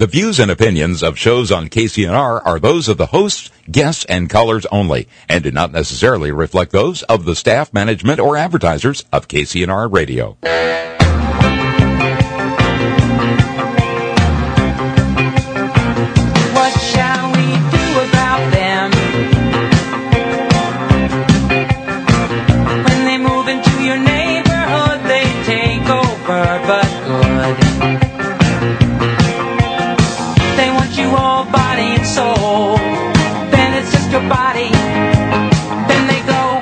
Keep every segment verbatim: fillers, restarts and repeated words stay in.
The views and opinions of shows on K C N R are those of the hosts, guests, and callers only, and do not necessarily reflect those of the staff, management, or advertisers of K C N R Radio. What shall we do about them? When they move into your neighborhood, they take over, but good. They want you all body and soul. Then it's just your body. Then they go.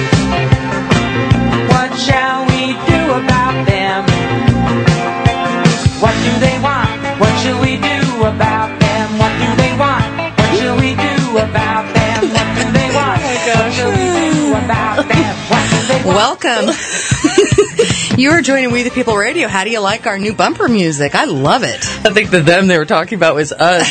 What shall we do about them? What do they want? What should we do about them? What do they want? What should we do about them? What do they want? What should we do about them? What do they want? Welcome. You are joining We the People Radio. How do you like our new bumper music? I love it. I think the them they were talking about was us.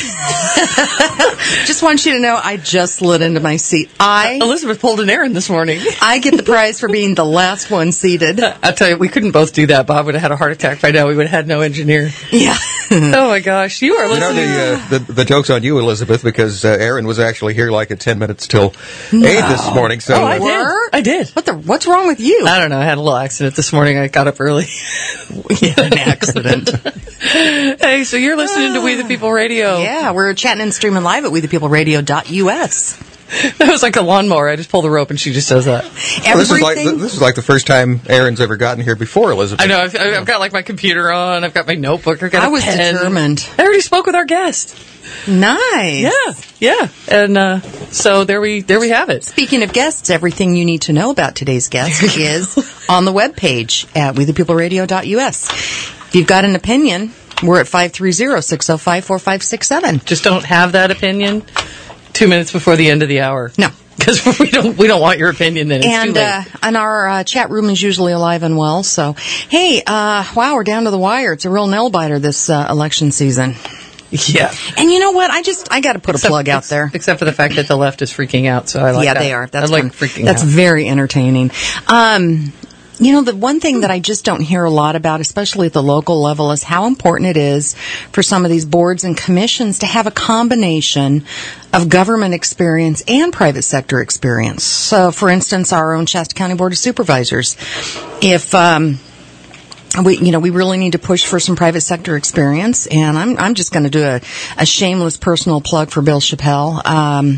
Just want you to know I just slid into my seat. I Elizabeth pulled an errand this morning. I get the prize for being the last one seated. I'll tell you, we couldn't both do that. Bob would have had a heart attack by now. We would have had no engineer. Yeah. Oh, my gosh. You are You know, listening. the, uh, the the joke's on you, Elizabeth, because uh, Aaron was actually here like at ten minutes till eight this morning. So Oh, I uh, did. Were? I did. What the? What's wrong with you? I don't know. I had a little accident this morning. I got up early. You had an accident. Hey, so you're listening to We the People Radio. Yeah, we're chatting and streaming live at we the people radio dot U S. That was like a lawnmower. I just pull the rope and she just does that. well, this is like Everything. this is like the first time Aaron's ever gotten here before, Elizabeth. I know. I've, I've got like my computer on. I've got my notebook. I've got I a was pen. determined. I already spoke with our guest. Nice. Yeah, yeah. And uh, so there we there we have it. Speaking of guests, everything you need to know about today's guest is on the webpage at we the people radio dot U S. If you've got an opinion, we're at five three zero, six zero five, four five six seven. Just don't have that opinion two minutes before the end of the hour. No. Because we don't we don't want your opinion then. It's too And late. uh, and our uh, chat room is usually alive and well. So, hey, uh, wow, we're down to the wire. It's a real nail biter this uh, election season. yeah. And you know what? I just I got to put Except- a plug out ex- there. Except for the fact that the left is freaking out. So I like yeah, that. they are. That's I like fun. freaking That's out. very entertaining. Um, you know, the one thing that I just don't hear a lot about, especially at the local level, is how important it is for some of these boards and commissions to have a combination of government experience and private sector experience. So, for instance, our own Shasta County Board of Supervisors, if um, we, you know, we really need to push for some private sector experience, and I'm I'm just going to do a, a shameless personal plug for Bill Chappelle. Um,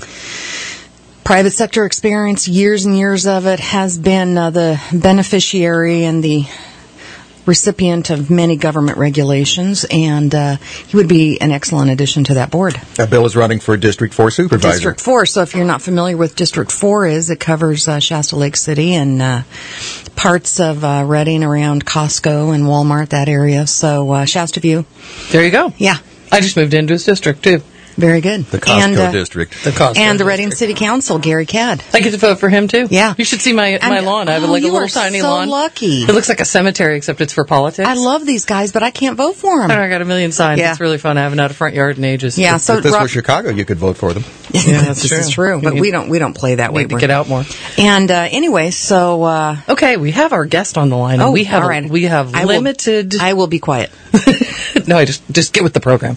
Private sector experience, years and years of it, has been uh, the beneficiary and the recipient of many government regulations, and uh, he would be an excellent addition to that board. Uh, Bill is running for District four Supervisor. District four, so if you're not familiar with District four is, it covers uh, Shasta Lake City and uh, parts of uh, Redding around Costco and Walmart, that area. So uh, Shasta View. There you go. Yeah, I just moved into his district too. very good. The Costco and, uh, District. The Costco And the district. Redding City Council, Gary Cadd. I get to vote for him too. Yeah. You should see my my And- lawn. I have oh, like a you little are tiny so lawn. lucky. It looks like a cemetery except it's for politics. I love these guys, but I can't vote for them. I got a million signs. Yeah. It's really fun. I haven't had a front yard in ages. Yeah, If so this Rob- were Chicago, you could vote for them. Yeah, that's this true. is true, You but need- we don't we don't play that way. need to We're- get out more. And uh, anyway, so uh, Okay, we have our guest on the line. And oh, we have all right. we have I will- limited. I will be quiet. no, I just just get with the program.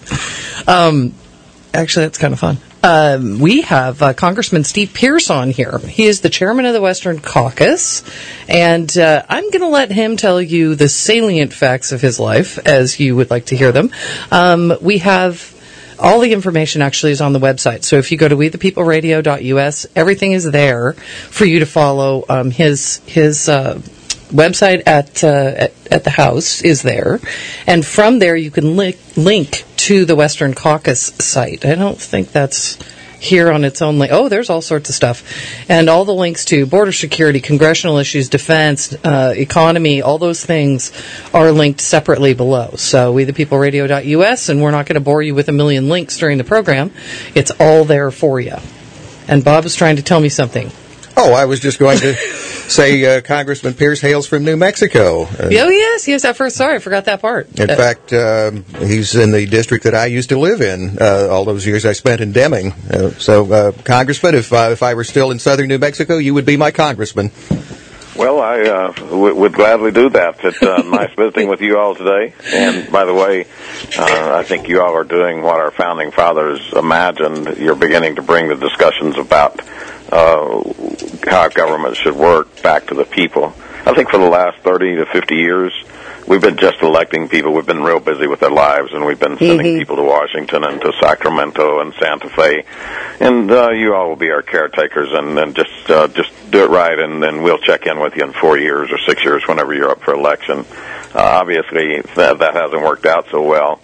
Um, actually, that's kind of fun. Um, we have uh, Congressman Steve Pearce on here. He is the chairman of the Western Caucus, and uh, I'm going to let him tell you the salient facts of his life, as you would like to hear them. Um, we have. All the information actually is on the website. So if you go to we the people radio dot U S, everything is there for you to follow. Um, his his uh, website at, uh, at at the House is there, and from there you can link link to the Western Caucus site. I don't think that's here on its own. Li- oh, there's all sorts of stuff, and all the links to border security, congressional issues, defense, uh, economy, all those things are linked separately below. So we the people radio dot U S, and we're not going to bore you with a million links during the program. It's all there for you. And Bob is trying to tell me something. Oh, I was just going to say uh, Congressman Pearce hails from New Mexico. Uh, Oh, yes, yes, at first, sorry, I forgot that part. In Uh, fact, um, he's in the district that I used to live in uh, all those years I spent in Deming. Uh, so, uh, Congressman, if, uh, if I were still in southern New Mexico, you would be my congressman. Well, I uh, w- would gladly do that. It's uh, nice visiting with you all today. And by the way, uh, I think you all are doing what our founding fathers imagined. You're beginning to bring the discussions about uh, how government should work back to the people. I think for the last thirty to fifty years, we've been just electing people. We've been real busy with their lives, and we've been sending mm-hmm. people to Washington and to Sacramento and Santa Fe. And uh, you all will be our caretakers, and, and just uh, just do it right, and then we'll check in with you in four years or six years whenever you're up for election. Uh, obviously, that, that hasn't worked out so well.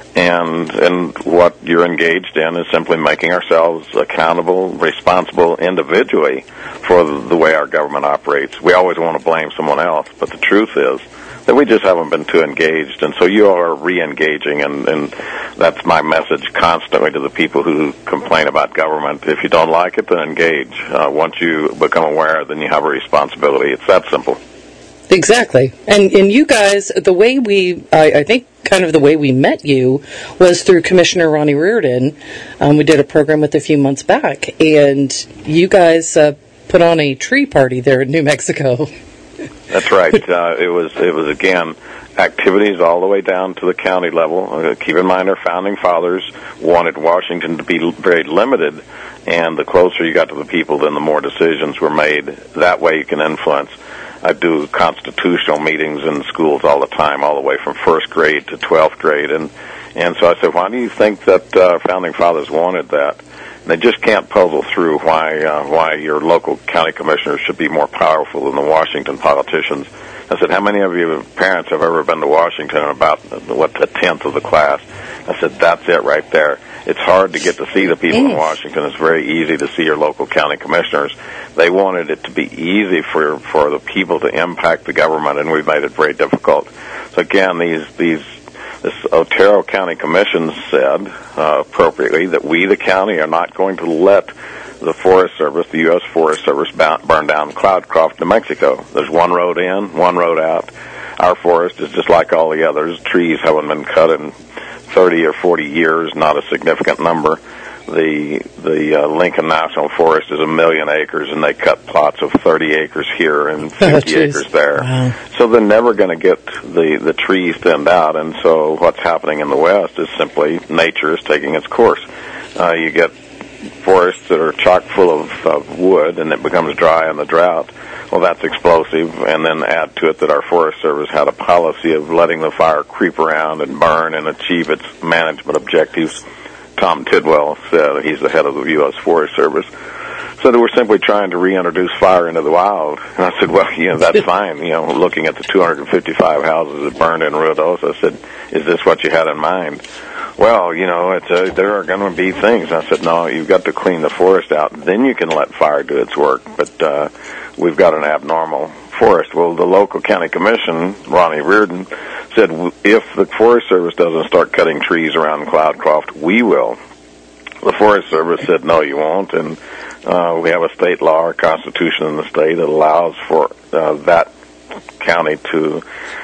And and what you're engaged in is simply making ourselves accountable, responsible individually for the, the way our government operates. We always want to blame someone else, but the truth is that we just haven't been too engaged, and so you are re-engaging, and, and that's my message constantly to the people who complain about government. If you don't like it, then engage. Uh, once you become aware, then you have a responsibility. It's that simple. Exactly. And and you guys, the way we, I, I think kind of the way we met you was through Commissioner Ronnie Reardon. Um, we did a program with a few months back, and you guys uh, put on a tree party there in New Mexico. That's right. Uh, it was, it was again, activities all the way down to the county level. Uh, keep in mind our founding fathers wanted Washington to be very limited, and the closer you got to the people, then the more decisions were made. That way you can influence. I do constitutional meetings in schools all the time, all the way from first grade to twelfth grade. And, and so I said, why do you think that uh, founding fathers wanted that? And they just can't puzzle through why uh, why your local county commissioners should be more powerful than the Washington politicians. I said, how many of you parents have ever been to Washington and about, what, a tenth of the class? I said, that's it right there. It's hard to get to see the people in Washington. It's very easy to see your local county commissioners. They wanted it to be easy for for the people to impact the government, and we've made it very difficult. So again, these these this Otero County Commission said uh, appropriately that we, the county, are not going to let the Forest Service, the U S Forest Service, burn down Cloudcroft, New Mexico. There's one road in, one road out. Our forest is just like all the others. Trees haven't been cut in thirty or forty years, not a significant number. The the uh, Lincoln National Forest is a million acres, and they cut plots of thirty acres here and fifty oh, acres there. Wow. So they're never going to get the, the trees thinned out, and so what's happening in the West is simply nature is taking its course. Uh, you get forests that are chock full of, of wood, and it becomes dry in the drought. Well, that's explosive, and then add to it that our Forest Service had a policy of letting the fire creep around and burn and achieve its management objectives. Tom Tidwell said, he's the head of the U S Forest Service, said that we're simply trying to reintroduce fire into the wild. And I said, well, you know, that's fine. You know, looking at the two hundred fifty-five houses that burned in Ruidoso, I said, is this what you had in mind? Well, you know, it's a, there are going to be things. I said, no, you've got to clean the forest out. Then you can let fire do its work. But uh, we've got an abnormal forest. Well, the local county commission, Ronnie Reardon, said if the Forest Service doesn't start cutting trees around Cloudcroft, we will. The Forest Service said, no, you won't. And uh, we have a state law or constitution in the state that allows for uh, that county to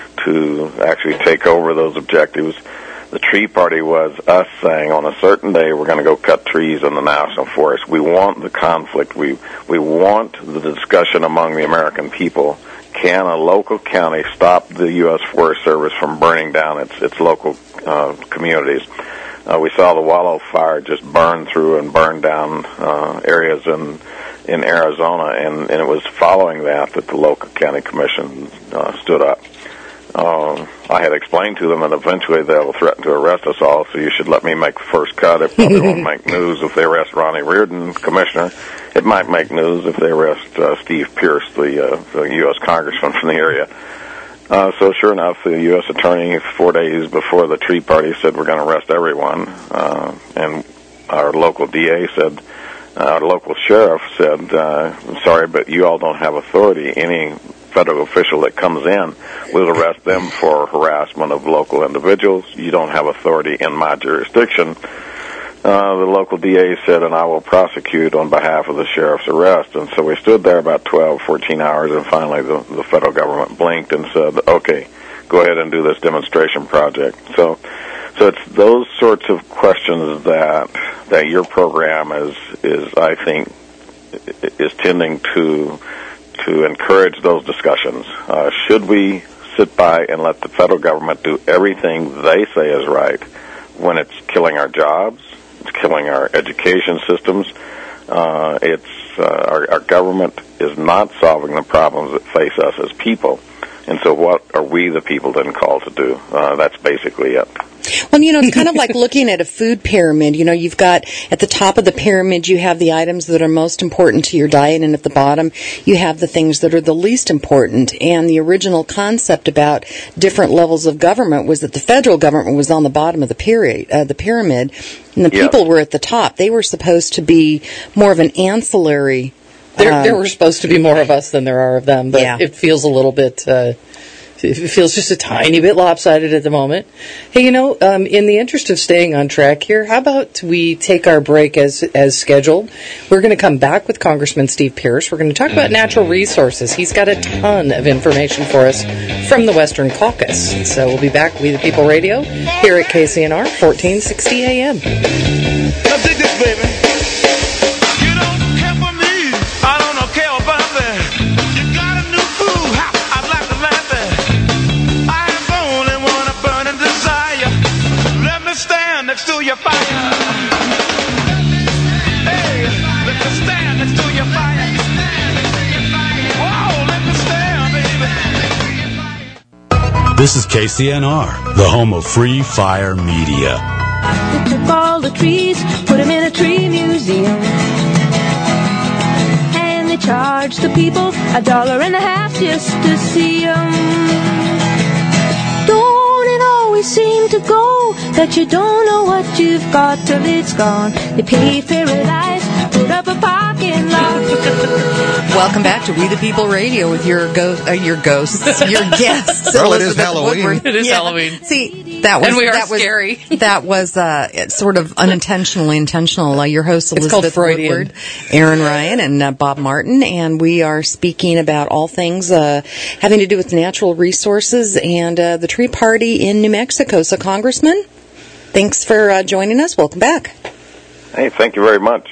to actually take over those objectives. The tree party was us saying on a certain day we're going to go cut trees in the national forest. We want the conflict. We we want the discussion among the American people. Can a local county stop the U S Forest Service from burning down its its local uh, communities? Uh, we saw the Wallow Fire just burn through and burn down uh, areas in in Arizona, and, and it was following that that the local county commission uh, stood up. Uh, I had explained to them that eventually they'll threaten to arrest us all, so you should let me make the first cut. It probably won't make news if they arrest Ronnie Reardon, commissioner. It might make news if they arrest uh, Steve Pierce, the, uh, the U S congressman from the area. Uh, so sure enough, the U S attorney, four days before the tree party, said we're going to arrest everyone. Uh, and our local D A said, uh, our local sheriff said, uh, I'm sorry, but you all don't have authority. Any federal official that comes in, we'll arrest them for harassment of local individuals. You don't have authority in my jurisdiction. Uh, the local D A said, and I will prosecute on behalf of the sheriff's arrest. And so we stood there about twelve, fourteen hours, and finally the, the federal government blinked and said, okay, go ahead and do this demonstration project. So so it's those sorts of questions that that your program is, is I think, is tending to to encourage those discussions. Uh, should we sit by and let the federal government do everything they say is right when it's killing our jobs, it's killing our education systems, uh, it's uh, our, our government is not solving the problems that face us as people. And so what are we, the people, then called to do? Uh, that's basically it. Well, you know, it's kind of like looking at a food pyramid. You know, you've got at the top of the pyramid, you have the items that are most important to your diet, and at the bottom, you have the things that are the least important. And the original concept about different levels of government was that the federal government was on the bottom of the period, uh, the pyramid, and the Yes. people were at the top. They were supposed to be more of an ancillary. There, um, there were supposed to be more of us than there are of them, but Yeah. it feels a little bit, uh, it feels just a tiny bit lopsided at the moment. Hey, you know, um, in the interest of staying on track here, how about we take our break as as scheduled? We're going to come back with Congressman Steve Pearce. We're going to talk about natural resources. He's got a ton of information for us from the Western Caucus. So we'll be back with the People Radio here at K C N R, fourteen sixty A M. Now dig this, baby. You don't care for me. I don't care about that. You got a new food. I'd like to laugh at. I am only one a burning desire. Let me stand next to your fire. Hey, let me stand next to your fire. Whoa, let me stand, baby. This is K C N R, the home of free fire media. They took all the trees, put them in a tree museum. And they charged the people a dollar and a half just to see them. Don't it always seem to go that you don't know what you've got till it's gone? They paved paradise, put up a parking lot. Welcome back to We the People Radio with your ghost, uh, your ghosts, your guests. Well, it is Elizabeth Halloween. Woodward. It is Halloween. See, that was And we are that was, scary. That was uh, sort of unintentionally intentional. Uh, your host It's called Elizabeth Freudian. Woodward, Aaron Ryan, and uh, Bob Martin, and we are speaking about all things uh, having to do with natural resources and uh, the tree party in New Mexico. So, Congressman, thanks for uh, joining us. Welcome back. Hey, thank you very much.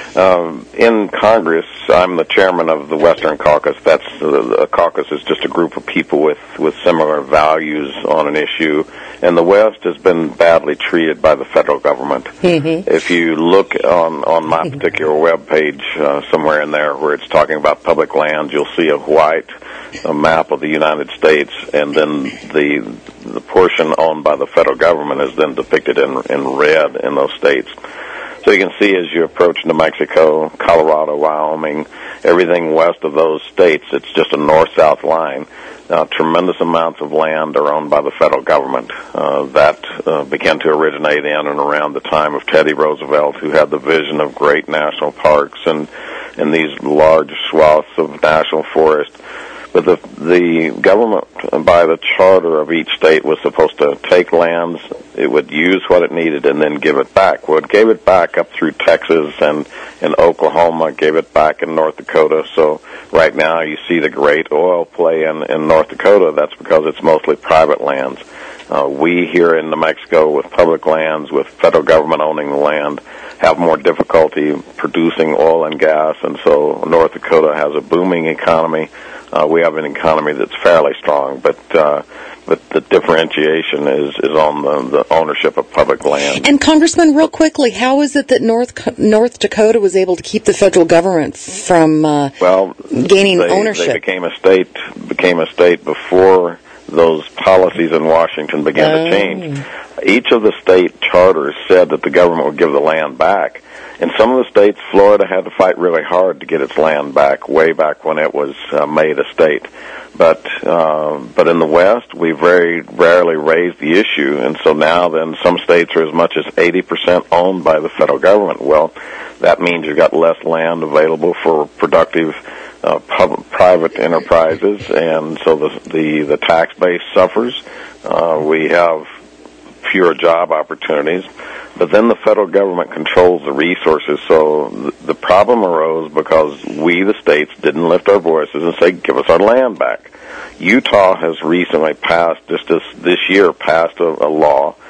Um, in Congress, I'm the chairman of the Western Caucus. That's uh, a caucus is just a group of people with, with similar values on an issue. And the West has been badly treated by the federal government. Mm-hmm. If you look on, on my particular web page uh, somewhere in there where it's talking about public lands, you'll see a white a map of the United States, and then the the portion owned by the federal government is then depicted in in red in those states. So you can see as you approach New Mexico, Colorado, Wyoming, everything west of those states, it's just a north-south line. Uh, tremendous amounts of land are owned by the federal government. Uh, that uh, began to originate in and around the time of Teddy Roosevelt, who had the vision of great national parks and, and these large swaths of national forest. But the, the government, by the charter of each state, was supposed to take lands, it would use what it needed, and then give it back. Well, it gave it back up through Texas and in Oklahoma, gave it back in North Dakota. So right now you see the great oil play in, in North Dakota. That's because it's mostly private lands. Uh, we here in New Mexico, with public lands, with federal government owning the land, have more difficulty producing oil and gas, and so North Dakota has a booming economy. Uh, we have an economy that's fairly strong, but uh, but the differentiation is, is on the, the ownership of public land. And Congressman, real quickly, how is it that North North Dakota was able to keep the federal government from uh, well, gaining they, ownership? They became a state became a state before those policies in Washington began Oh. to change. Each of the state charters said that the government would give the land back. In some of the states, Florida had to fight really hard to get its land back, way back when it was uh, made a state. But uh, but in the West, we very rarely raise the issue, and so now then some states are as much as eighty percent owned by the federal government. Well, that means you've got less land available for productive uh, public, private enterprises, and so the the, the tax base suffers. Uh, we have fewer job opportunities. But then the federal government controls the resources, so th- the problem arose because we, the states, didn't lift our voices and say, give us our land back. Utah has recently passed, just this, this year, passed a, a law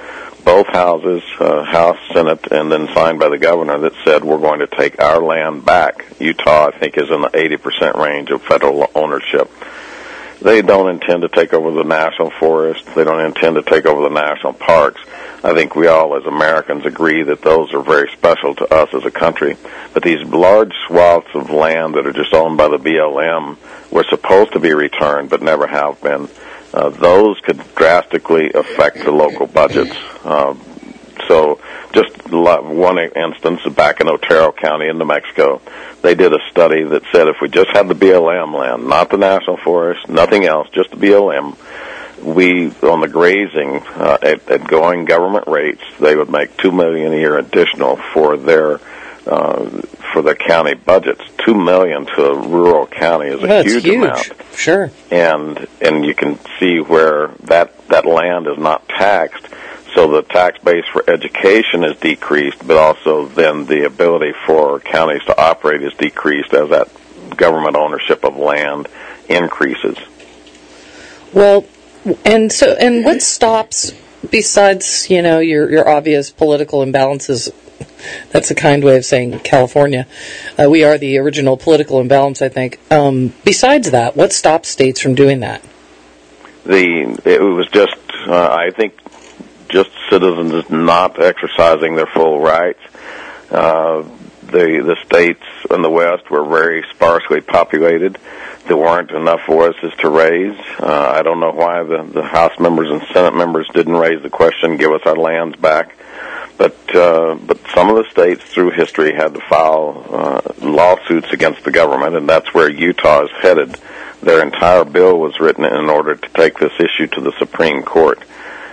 both houses, uh, House, Senate, and then signed by the governor that said we're going to take our land back. Utah, I think, is in the eighty percent range of federal ownership. They don't intend to take over the national forest. They don't intend to take over the national parks. I think we all as Americans agree that those are very special to us as a country. But these large swaths of land that are just owned by the B L M were supposed to be returned but never have been. Uh, those could drastically affect the local budgets. Uh, so just one instance, back in Otero County in New Mexico, they did a study that said if we just had the B L M land, not the national forest, nothing else, just the B L M, we, on the grazing, uh, at, at going government rates, they would make two million dollars a year additional for their uh, for their county budgets. Two million dollars to a rural county is a That's huge, huge amount. Sure. And and you can see where that that land is not taxed, so the tax base for education is decreased, but also then the ability for counties to operate is decreased as that government ownership of land increases. Well, and so, and what stops, besides, you know, your your obvious political imbalances? That's a kind way of saying California. Uh, we are the original political imbalance, I think. Um, besides that, what stops states from doing that? The it was just, uh, I think, just citizens not exercising their full rights. Uh, the the states in the West were very sparsely populated. There weren't enough forests to raise. Uh, I don't know why the, the House members and Senate members didn't raise the question, give us our lands back. But uh, but some of the states through history had to file uh, lawsuits against the government, and that's where Utah is headed. Their entire bill was written in order to take this issue to the Supreme Court.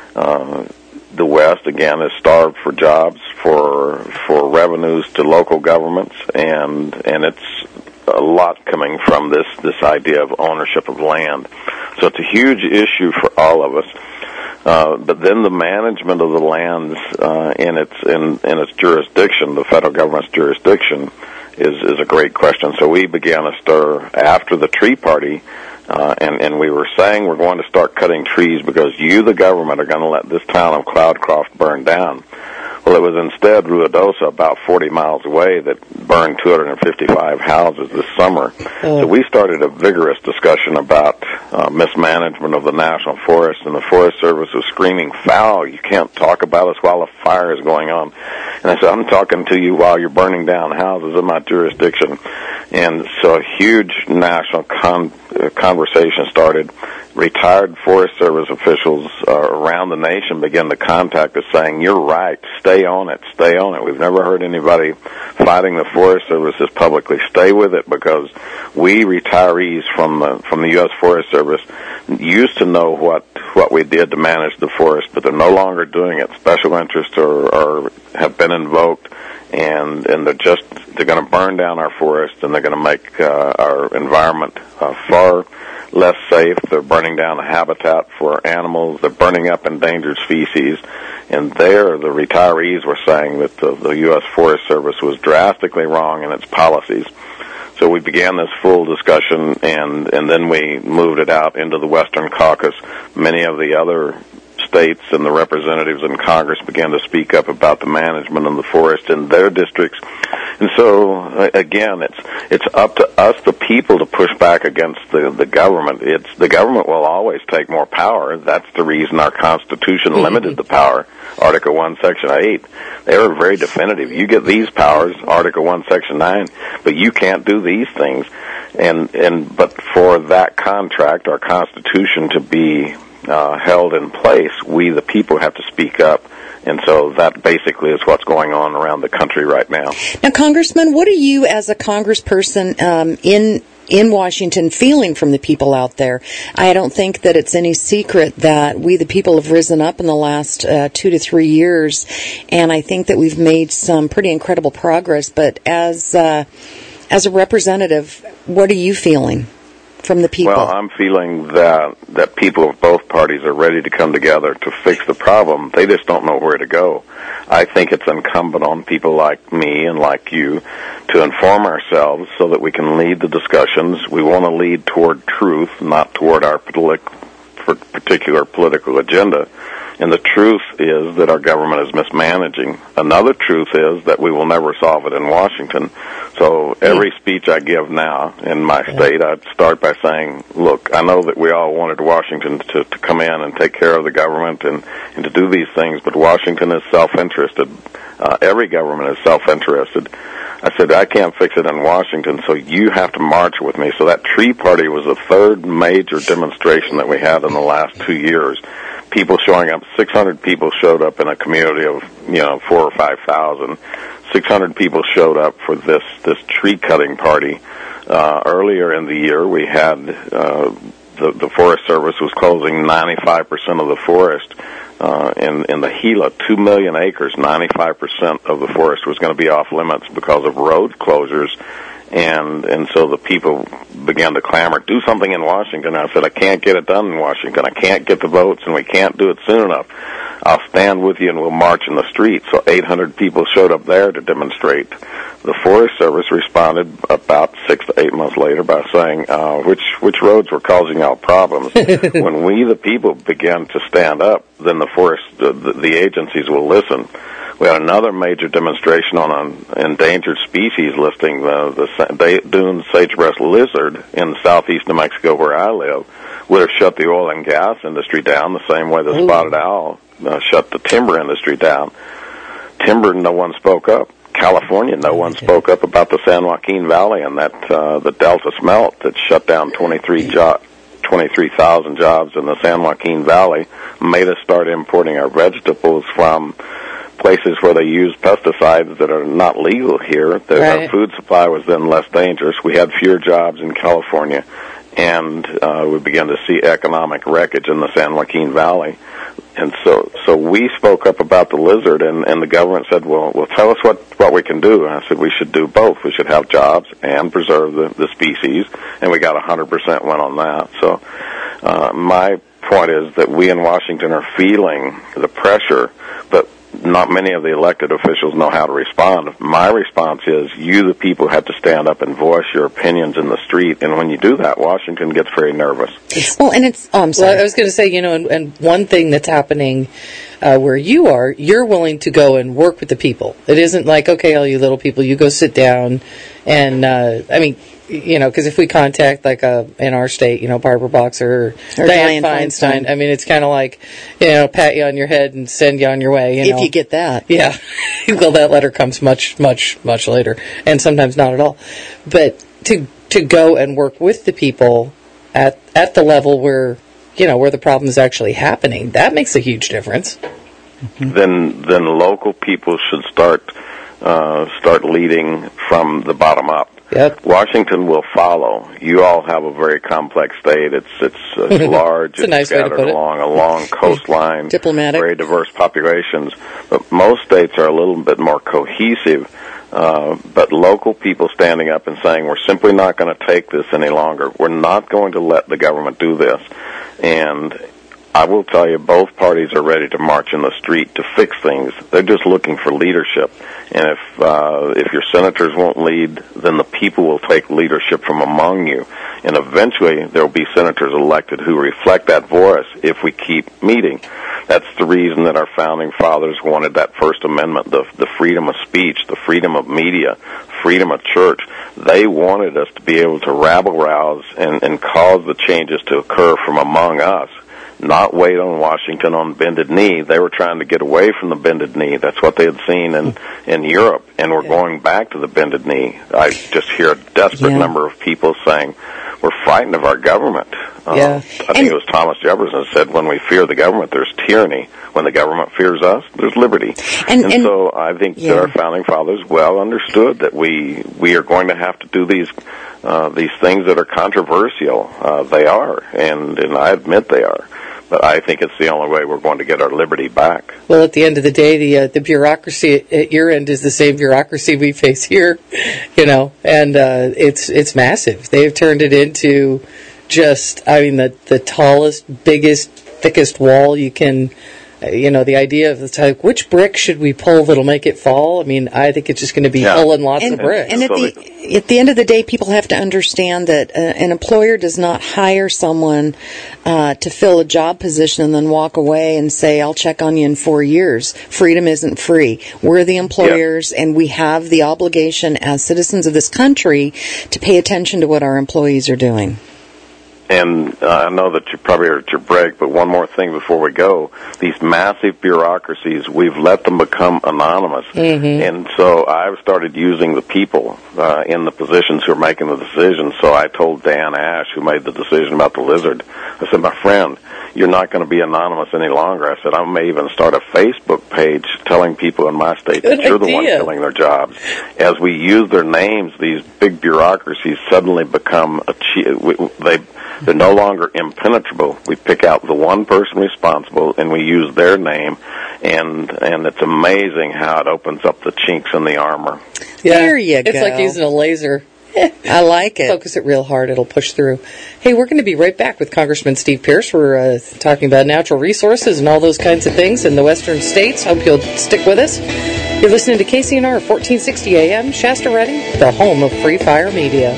Uh, the West, again, is starved for jobs, for for revenues to local governments, and and it's a lot coming from this, this idea of ownership of land. So it's a huge issue for all of us. Uh, but then the management of the lands uh, in its in, in its jurisdiction, the federal government's jurisdiction, is is a great question. So we began a stir after the Tree Party, uh, and and we were saying we're going to start cutting trees because you, the government, are going to let this town of Cloudcroft burn down. Well, it was instead Ruidoso, about forty miles away, that burned two hundred fifty-five houses this summer. Oh. So we started a vigorous discussion about uh, mismanagement of the national forest, and the Forest Service was screaming, foul, you can't talk about us while a fire is going on. And I said, I'm talking to you while you're burning down houses in my jurisdiction. And so a huge national con- uh, conversation started. Retired Forest Service officials uh, around the nation began to contact us saying, you're right, stay on it, stay on it. We've never heard anybody fighting the Forest Services publicly. Stay with it, because we retirees from the, from the U S Forest Service used to know what, what we did to manage the forest, but they're no longer doing it. Special interests are, are have been invoked, and, and they're just, they're going to burn down our forests, and they're going to make uh, our environment uh, far less safe. They're burning down the habitat for animals. They're burning up endangered species. And there, the retirees were saying that the, the U S Forest Service was drastically wrong in its policies. So we began this full discussion, and, and then we moved it out into the Western Caucus. Many of the other states and the representatives in Congress began to speak up about the management of the forest in their districts. And so, again, it's it's up to us, the people, to push back against the, the government. It's the government will always take more power. That's the reason our Constitution limited the power. Article one, Section eight. They were very definitive. You get these powers, Article one, Section nine, but you can't do these things. And and but for that contract, our Constitution, to be uh, held in place, we, the people, have to speak up. And so that basically is what's going on around the country right now. Now, Congressman, what are you, as a congressperson um, in in Washington, feeling from the people out there? I don't think that it's any secret that we, the people, have risen up in the last uh, two to three years, and I think that we've made some pretty incredible progress. But as uh, as a representative, what are you feeling from the people? Well, I'm feeling that that people of both parties are ready to come together to fix the problem. They just don't know where to go. I think it's incumbent on people like me and like you to inform ourselves so that we can lead the discussions. We want to lead toward truth, not toward our particular political agenda. And the truth is that our government is mismanaging. Another truth is that we will never solve it in Washington. So every speech I give now in my state, I start by saying, look, I know that we all wanted Washington to, to come in and take care of the government and, and to do these things, but Washington is self-interested. Uh, every government is self-interested. I said, I can't fix it in Washington, so you have to march with me. So that tree party was the third major demonstration that we had in the last two years. People showing up, six hundred people showed up in a community of, you know, four or five thousand. six hundred people showed up for this, this tree cutting party. Uh, earlier in the year, we had, uh, the, the Forest Service was closing ninety-five percent of the forest. Uh, in, in the Gila, two million acres, ninety-five percent of the forest was going to be off limits because of road closures. And and so the people began to clamor, do something in Washington. I said, I can't get it done in Washington. I can't get the votes, and we can't do it soon enough. I'll stand with you, and we'll march in the street. So eight hundred people showed up there to demonstrate. The Forest Service responded about six to eight months later by saying, uh, which which roads were causing our problems. When we, the people, began to stand up, then the forest, the, the, the agencies will listen. We had another major demonstration on an endangered species listing, the, the dune sagebrush lizard in southeast New Mexico where I live. Would have shut the oil and gas industry down the same way the Ooh. spotted owl uh, shut the timber industry down. Timber, no one spoke up. California, no one spoke up about the San Joaquin Valley and that uh, the Delta smelt that shut down twenty-three jo- twenty-three thousand jobs in the San Joaquin Valley, made us start importing our vegetables from places where they use pesticides that are not legal here. The, right. Our food supply was then less dangerous. We had fewer jobs in California, and uh, we began to see economic wreckage in the San Joaquin Valley. And so, so we spoke up about the lizard, and, and the government said, well, well, tell us what, what we can do. And I said, we should do both. We should have jobs and preserve the, the species, and we got one hundred percent went on that. So uh, my point is that we in Washington are feeling the pressure, but not many of the elected officials know how to respond. My response is, you, the people, have to stand up and voice your opinions in the street. And when you do that, Washington gets very nervous. Well, and it's, oh, I'm sorry. Well, I was going to say, you know, and, and one thing that's happening uh, where you are, you're willing to go and work with the people. It isn't like, okay, all you little people, you go sit down and, uh, I mean, you know, because if we contact, like, uh, in our state, you know, Barbara Boxer or, Or Dianne Dianne Feinstein, Feinstein. I mean, it's kind of like, you know, pat you on your head and send you on your way. You if know. you get that. Yeah. Well, that letter comes much, much, much later, and sometimes not at all. But to to go and work with the people at at the level where, you know, where the problem is actually happening, that makes a huge difference. Mm-hmm. Then then local people should start uh, start leading from the bottom up. Yep. Washington will follow. You all have a very complex state. It's it's, it's large. It's a nice way to scattered put it. along a long coastline. Diplomatic. Very diverse populations. But most states are a little bit more cohesive. Uh, but local people standing up and saying, we're simply not going to take this any longer. We're not going to let the government do this. And I will tell you, both parties are ready to march in the street to fix things. They're just looking for leadership. And if uh, if your senators won't lead, then the people will take leadership from among you. And eventually there will be senators elected who reflect that voice if we keep meeting. That's the reason that our founding fathers wanted that First Amendment, the, the freedom of speech, the freedom of media, freedom of church. They wanted us to be able to rabble-rouse and, and cause the changes to occur from among us. Not wait on Washington on bended knee. They were trying to get away from the bended knee. That's what they had seen in, in Europe, and we're going back to the bended knee. I just hear a desperate Yeah. number of people saying, we're frightened of our government. Uh, Yeah. I think And- it was Thomas Jefferson said, when we fear the government, there's tyranny. When the government fears us, there's liberty. And- And, and- so I think Yeah. that our founding fathers well understood that we we are going to have to do these uh, these things that are controversial. Uh, they are, and, and I admit they are. But I think it's the only way we're going to get our liberty back. Well, at the end of the day, the uh, the bureaucracy at your end is the same bureaucracy we face here, you know, and uh, it's it's massive. They've turned it into just, I mean, the the tallest, biggest, thickest wall you can uh, you know, the idea of the type, which brick should we pull that'll make it fall? I mean, I think it's just going to be Yeah. pulling lots And, of bricks. and at So the at the end of the day, people have to understand that uh, an employer does not hire someone uh, to fill a job position and then walk away and say, "I'll check on you in four years." Freedom isn't free. We're the employers, and we have the obligation as citizens of this country to pay attention to what our employees are doing. And uh, I know that you probably are at your break, but one more thing before we go. These massive bureaucracies, we've let them become anonymous. Mm-hmm. And so I've started using the people uh, in the positions who are making the decisions. So I told Dan Ash, who made the decision about the lizard, I said, my friend, you're not going to be anonymous any longer. I said, I may even start a Facebook page telling people in my state Good that you're the one idea. killing their jobs. As we use their names, these big bureaucracies suddenly become, a che- they, they're no longer impenetrable. We pick out the one person responsible, and we use their name, and and it's amazing how it opens up the chinks in the armor. Yeah. There you It's go. like using a laser. I like it. Focus it real hard, it'll push through. Hey, we're going to be right back with Congressman Steve Pierce. We're uh, talking about natural resources and all those kinds of things in the western states. Hope you'll stick with us. You're listening to K C N R fourteen sixty A M, Shasta Redding, the home of Free Fire Media.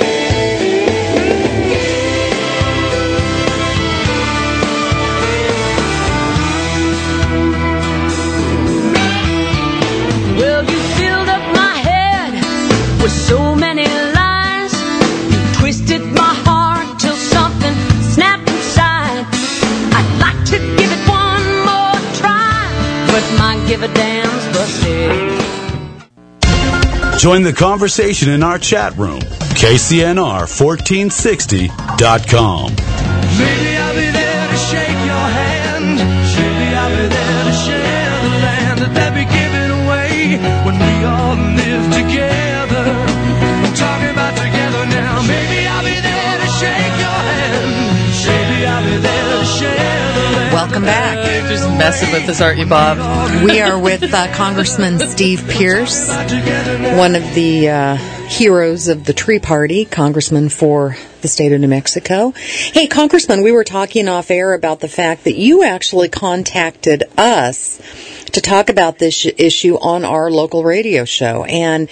Well, you filled up my head with so many lies. You twisted my heart till something snapped inside. I'd like to give it one more try, but my give a damn's busted. Join the conversation in our chat room, K C N R fourteen sixty dot com. Maybe I'll be there to shake your hand. Maybe I'll be there to share the land that they be giving away when we all live together. I'm talking about together now. Maybe I'll be there to shake your hand. Maybe I'll be there to share the land. Welcome back. You're just messing with us, aren't you, Bob? We are with uh, Congressman Steve Pierce, one of the uh, heroes of the Tree Party, congressman for the state of New Mexico. Hey, Congressman, we were talking off air about the fact that you actually contacted us to talk about this sh- issue on our local radio show. And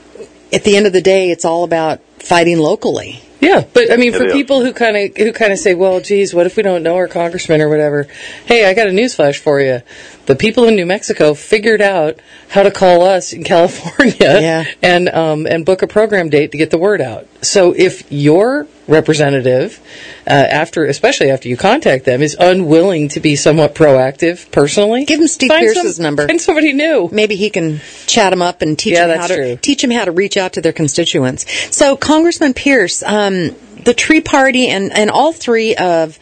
at the end of the day, it's all about fighting locally. Yeah, but I mean, for It is. people who kind of who kind of say, "Well, geez, what if we don't know our congressman or whatever?" Hey, I got a newsflash for you: the people in New Mexico figured out how to call us in California Yeah. and um, and book a program date to get the word out. So if your representative, uh, after especially after you contact them, is unwilling to be somewhat proactive personally, Give him Steve find Pierce's some- number. Find somebody new. Maybe he can chat them up and teach Yeah, them how that's to true. teach them how to reach out to their constituents. So, Congressman Pierce, um, the Tree Party and, and all three of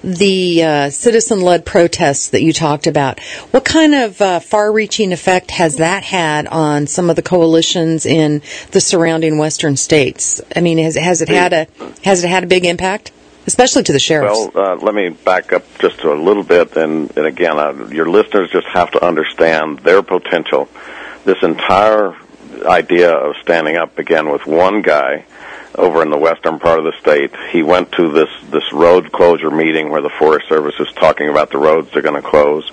the uh, citizen-led protests that you talked about, what kind of uh, far-reaching effect has that had on some of the coalitions in the surrounding western states? I mean, has, has it had a has it had a big impact, especially to the sheriffs? Well, uh, let me back up just a little bit, and, and again, uh, your listeners just have to understand their potential. This entire idea of standing up began with one guy over in the western part of the state. He went to this, this road closure meeting where the Forest Service was talking about the roads they're going to close,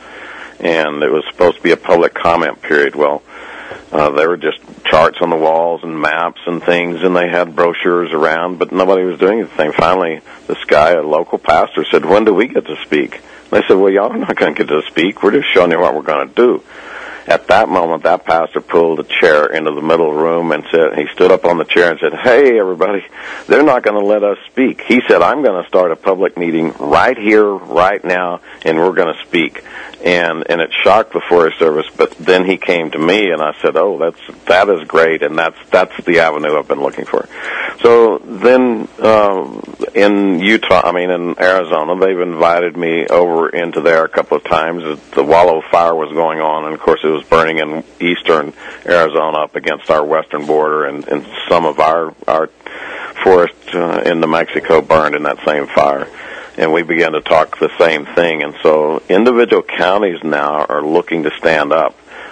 and it was supposed to be a public comment period. Well, uh, there were just charts on the walls and maps and things, and they had brochures around, but nobody was doing anything. Finally, this guy, a local pastor, said, "When do we get to speak?" And they said, "Well, y'all are not going to get to speak. We're just showing you what we're going to do." At that moment, that pastor pulled a chair into the middle room and said, he stood up on the chair and said, "Hey, everybody, they're not going to let us speak." He said, "I'm going to start a public meeting right here, right now, and we're going to speak." And and it shocked the Forest Service, but then he came to me and I said, "Oh, that's that is great, and that's that's the avenue I've been looking for." So then uh, in Utah, I mean in Arizona, they've invited me over into there a couple of times. The Wallow Fire was going on, and of course it was burning in eastern Arizona up against our western border, and, and some of our our forest uh, in New Mexico burned in that same fire. And we began to talk the same thing. And so individual counties now are looking to stand up.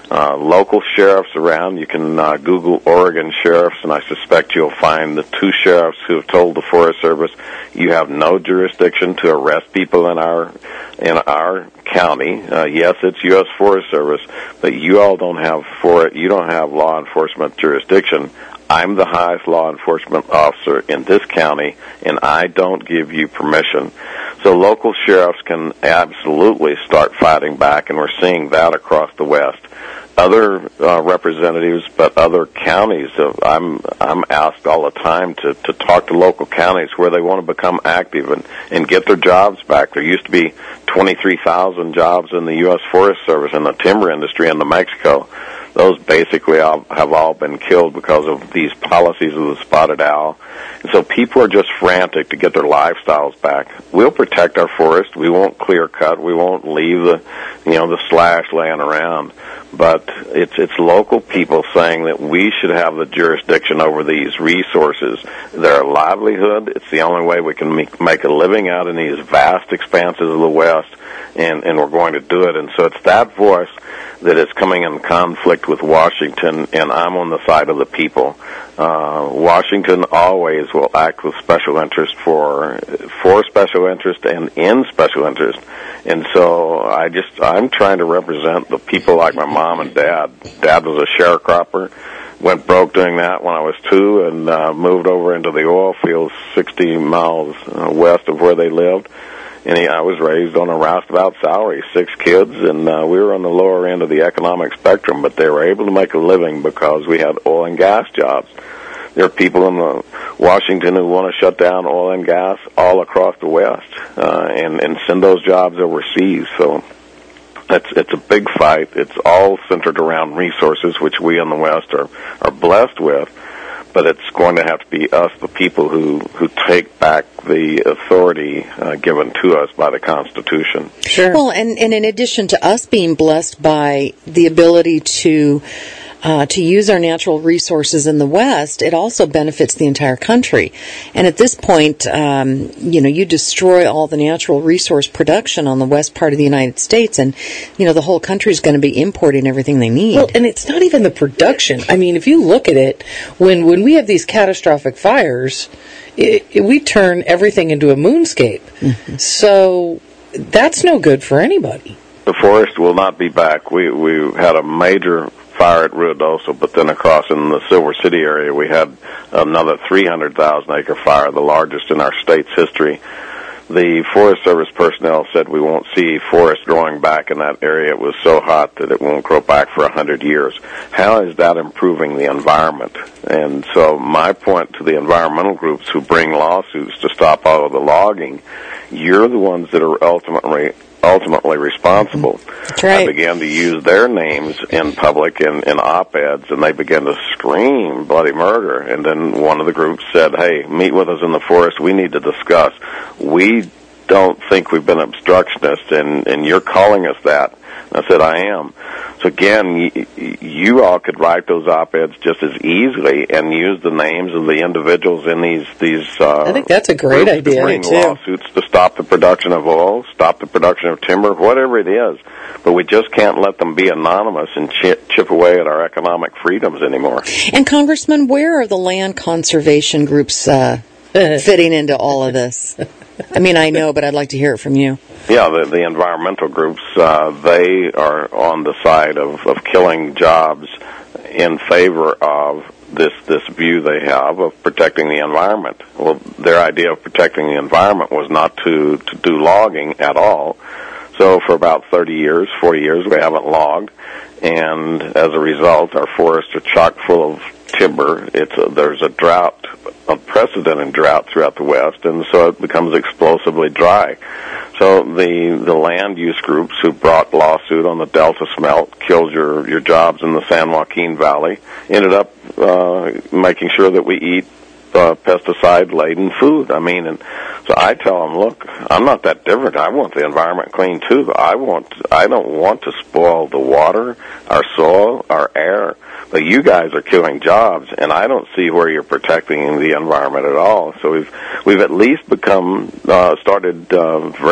uh, local sheriffs around. You can uh, Google Oregon sheriffs, and I suspect you'll find the two sheriffs who have told the Forest Service, you have no jurisdiction to arrest people in our in our county. Uh, yes, it's U S Forest Service, but you all don't have for you don't have law enforcement jurisdiction. I'm the highest law enforcement officer in this county, and I don't give you permission. So local sheriffs can absolutely start fighting back, and we're seeing that across the West. Other uh, representatives, but other counties, uh, I'm I'm asked all the time to, to talk to local counties where they want to become active and, and get their jobs back. There used to be twenty-three thousand jobs in the U S Forest Service in the timber industry in New Mexico. Those basically all, have all been killed because of these policies of the spotted owl. And so people are just frantic to get their lifestyles back. We'll protect our forest. We won't clear cut. We won't leave the, you know, the slash laying around. But it's it's local people saying that we should have the jurisdiction over these resources. They're a livelihood. It's the only way we can make, make a living out in these vast expanses of the West, and, and we're going to do it. And so it's that voice that is coming in conflict with Washington, and I'm on the side of the people. Uh, Washington always will act with special interest for for special interest and in special interest. And so I just, I'm trying to represent the people like my mom and dad. Dad was a sharecropper, went broke doing that when I was two, and uh, moved over into the oil fields sixty miles uh, west of where they lived. And he, I was raised on a roustabout salary, six kids, and uh, we were on the lower end of the economic spectrum, but they were able to make a living because we had oil and gas jobs. There are people in uh, Washington who want to shut down oil and gas all across the West uh, and, and send those jobs overseas. So it's, it's a big fight. It's all centered around resources, which we in the West are, are blessed with. But it's going to have to be us, the people, who, who take back the authority uh, given to us by the Constitution. Sure. Well, and, and in addition to us being blessed by the ability to uh, to use our natural resources in the West, it also benefits the entire country. And at this point, um, you know, you destroy all the natural resource production on the west part of the United States, and, you know, the whole country is going to be importing everything they need. Well, and it's not even the production. I mean, if you look at it, when, when we have these catastrophic fires, it, it, we turn everything into a moonscape. Mm-hmm. So that's no good for anybody. The forest will not be back. We we had a major fire at Ruidoso, but then across in the Silver City area we had another three hundred thousand acre fire, the largest in our state's history. The Forest Service personnel said we won't see forest growing back in that area. It was so hot that it won't grow back for a hundred years. How is that improving the environment? And so my point to the environmental groups who bring lawsuits to stop all of the logging, you're the ones that are ultimately ultimately responsible. That's right. I began to use their names in public in, in op-eds, and they began to scream bloody murder. And then one of the groups said, hey, meet with us in the forest. We need to discuss. We don't think we've been obstructionists, and, and you're calling us that. And I said, I am. So again, you, you all could write those op-eds just as easily and use the names of the individuals in these these. Uh, I think that's a great groups idea to bring too. Lawsuits to stop the production of oil, stop the production of timber, whatever it is. But we just can't let them be anonymous and chip, chip away at our economic freedoms anymore. And Congressman, where are the land conservation groups uh, fitting into all of this? I mean, I know, but I'd like to hear it from you. Yeah, the, the environmental groups, uh, they are on the side of, of killing jobs in favor of this this view they have of protecting the environment. Well, their idea of protecting the environment was not to, to do logging at all. So for about thirty years, forty years, we haven't logged. And as a result, our forests are chock full of timber. It's a, there's a drought, unprecedented drought throughout the West, and so it becomes explosively dry. So the the land use groups who brought lawsuit on the Delta smelt, killed your, your jobs in the San Joaquin Valley, ended up uh, making sure that we eat uh, pesticide-laden food. I mean, and so I tell them, look, I'm not that different. I want the environment clean too. I want, I don't want to spoil the water, our soil, our air. But you guys are killing jobs, and I don't see where you're protecting the environment at all. So we've we've at least become uh, started uh, very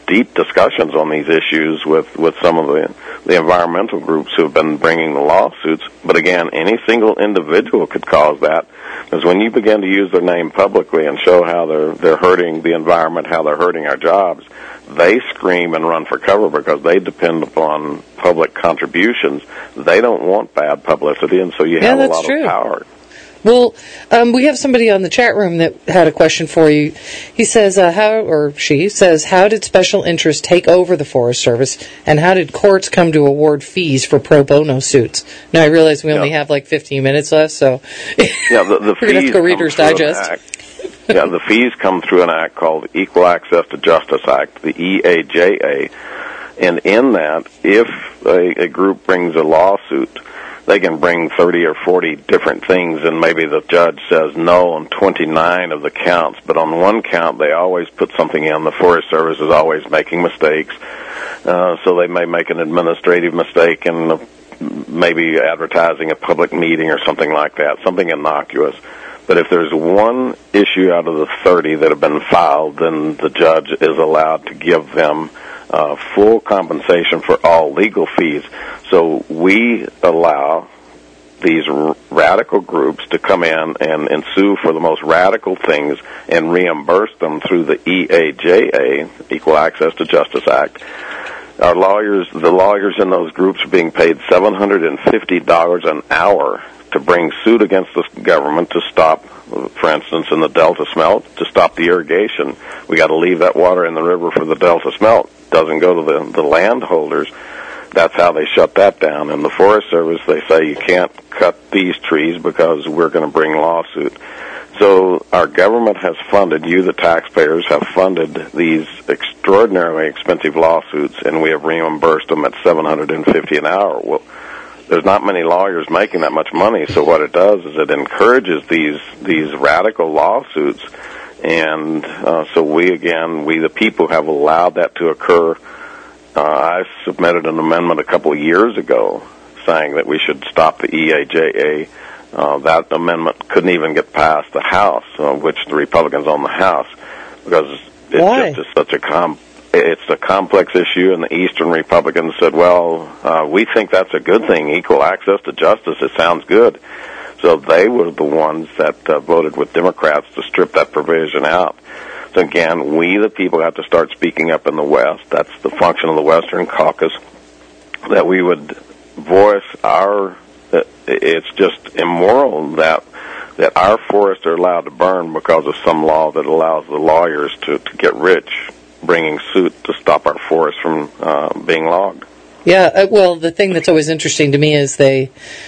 deep discussions on these issues with, with some of the, the environmental groups who have been bringing the lawsuits. But again, any single individual could cause that, because when you begin to use their name publicly and show how they're they're hurting the environment, how they're hurting our jobs, they scream and run for cover because they depend upon public contributions. They don't want bad publicity, and so you Yeah, have a that's lot true. of power. Well, um, we have somebody on the chat room that had a question for you. He says, uh, how, or she says, how did special interests take over the Forest Service, and how did courts come to award fees for pro bono suits? Now, I realize we only Yeah. have like fifteen minutes left, so Yeah, the, the we're going to have fees to go come Reader's through an Digest. act. Yeah, the fees come through an act called the Equal Access to Justice Act, the E A J A. And in that, if a, a group brings a lawsuit, they can bring thirty or forty different things, and maybe the judge says no on twenty-nine of the counts. But on one count, they always put something in. The Forest Service is always making mistakes. Uh, so they may make an administrative mistake in uh, maybe advertising a public meeting or something like that, something innocuous. But if there's one issue out of the thirty that have been filed, then the judge is allowed to give them uh, full compensation for all legal fees. So we allow these r- radical groups to come in and, and sue for the most radical things and reimburse them through the E A J A, Equal Access to Justice Act. Our lawyers, the lawyers in those groups are being paid seven hundred fifty dollars an hour to bring suit against the government to stop, for instance, in the Delta Smelt, to stop the irrigation. We got to leave that water in the river for the Delta Smelt. Doesn't go to the, the landholders. That's how they shut that down. In the Forest Service, they say you can't cut these trees because we're going to bring lawsuit. So our government has funded, you the taxpayers have funded these extraordinarily expensive lawsuits, and we have reimbursed them at seven hundred fifty dollars an hour. Well, there's not many lawyers making that much money, so what it does is it encourages these these radical lawsuits, and uh, so we, again, we the people have allowed that to occur. Uh, I submitted an amendment a couple of years ago saying that we should stop the E A J A. Uh, that amendment couldn't even get past the House, uh, which the Republicans on the House, because it Why? just is such a com- it's a complex issue, and the Eastern Republicans said, well, uh, we think that's a good thing, equal access to justice, it sounds good. So they were the ones that uh, voted with Democrats to strip that provision out. So again, we the people have to start speaking up in the West. That's the function of the Western Caucus, that we would voice our, uh, it's just immoral that that our forests are allowed to burn because of some law that allows the lawyers to, to get rich, bringing suit to stop our forests from uh, being logged. Yeah, uh, well, the thing that's always interesting to me is they,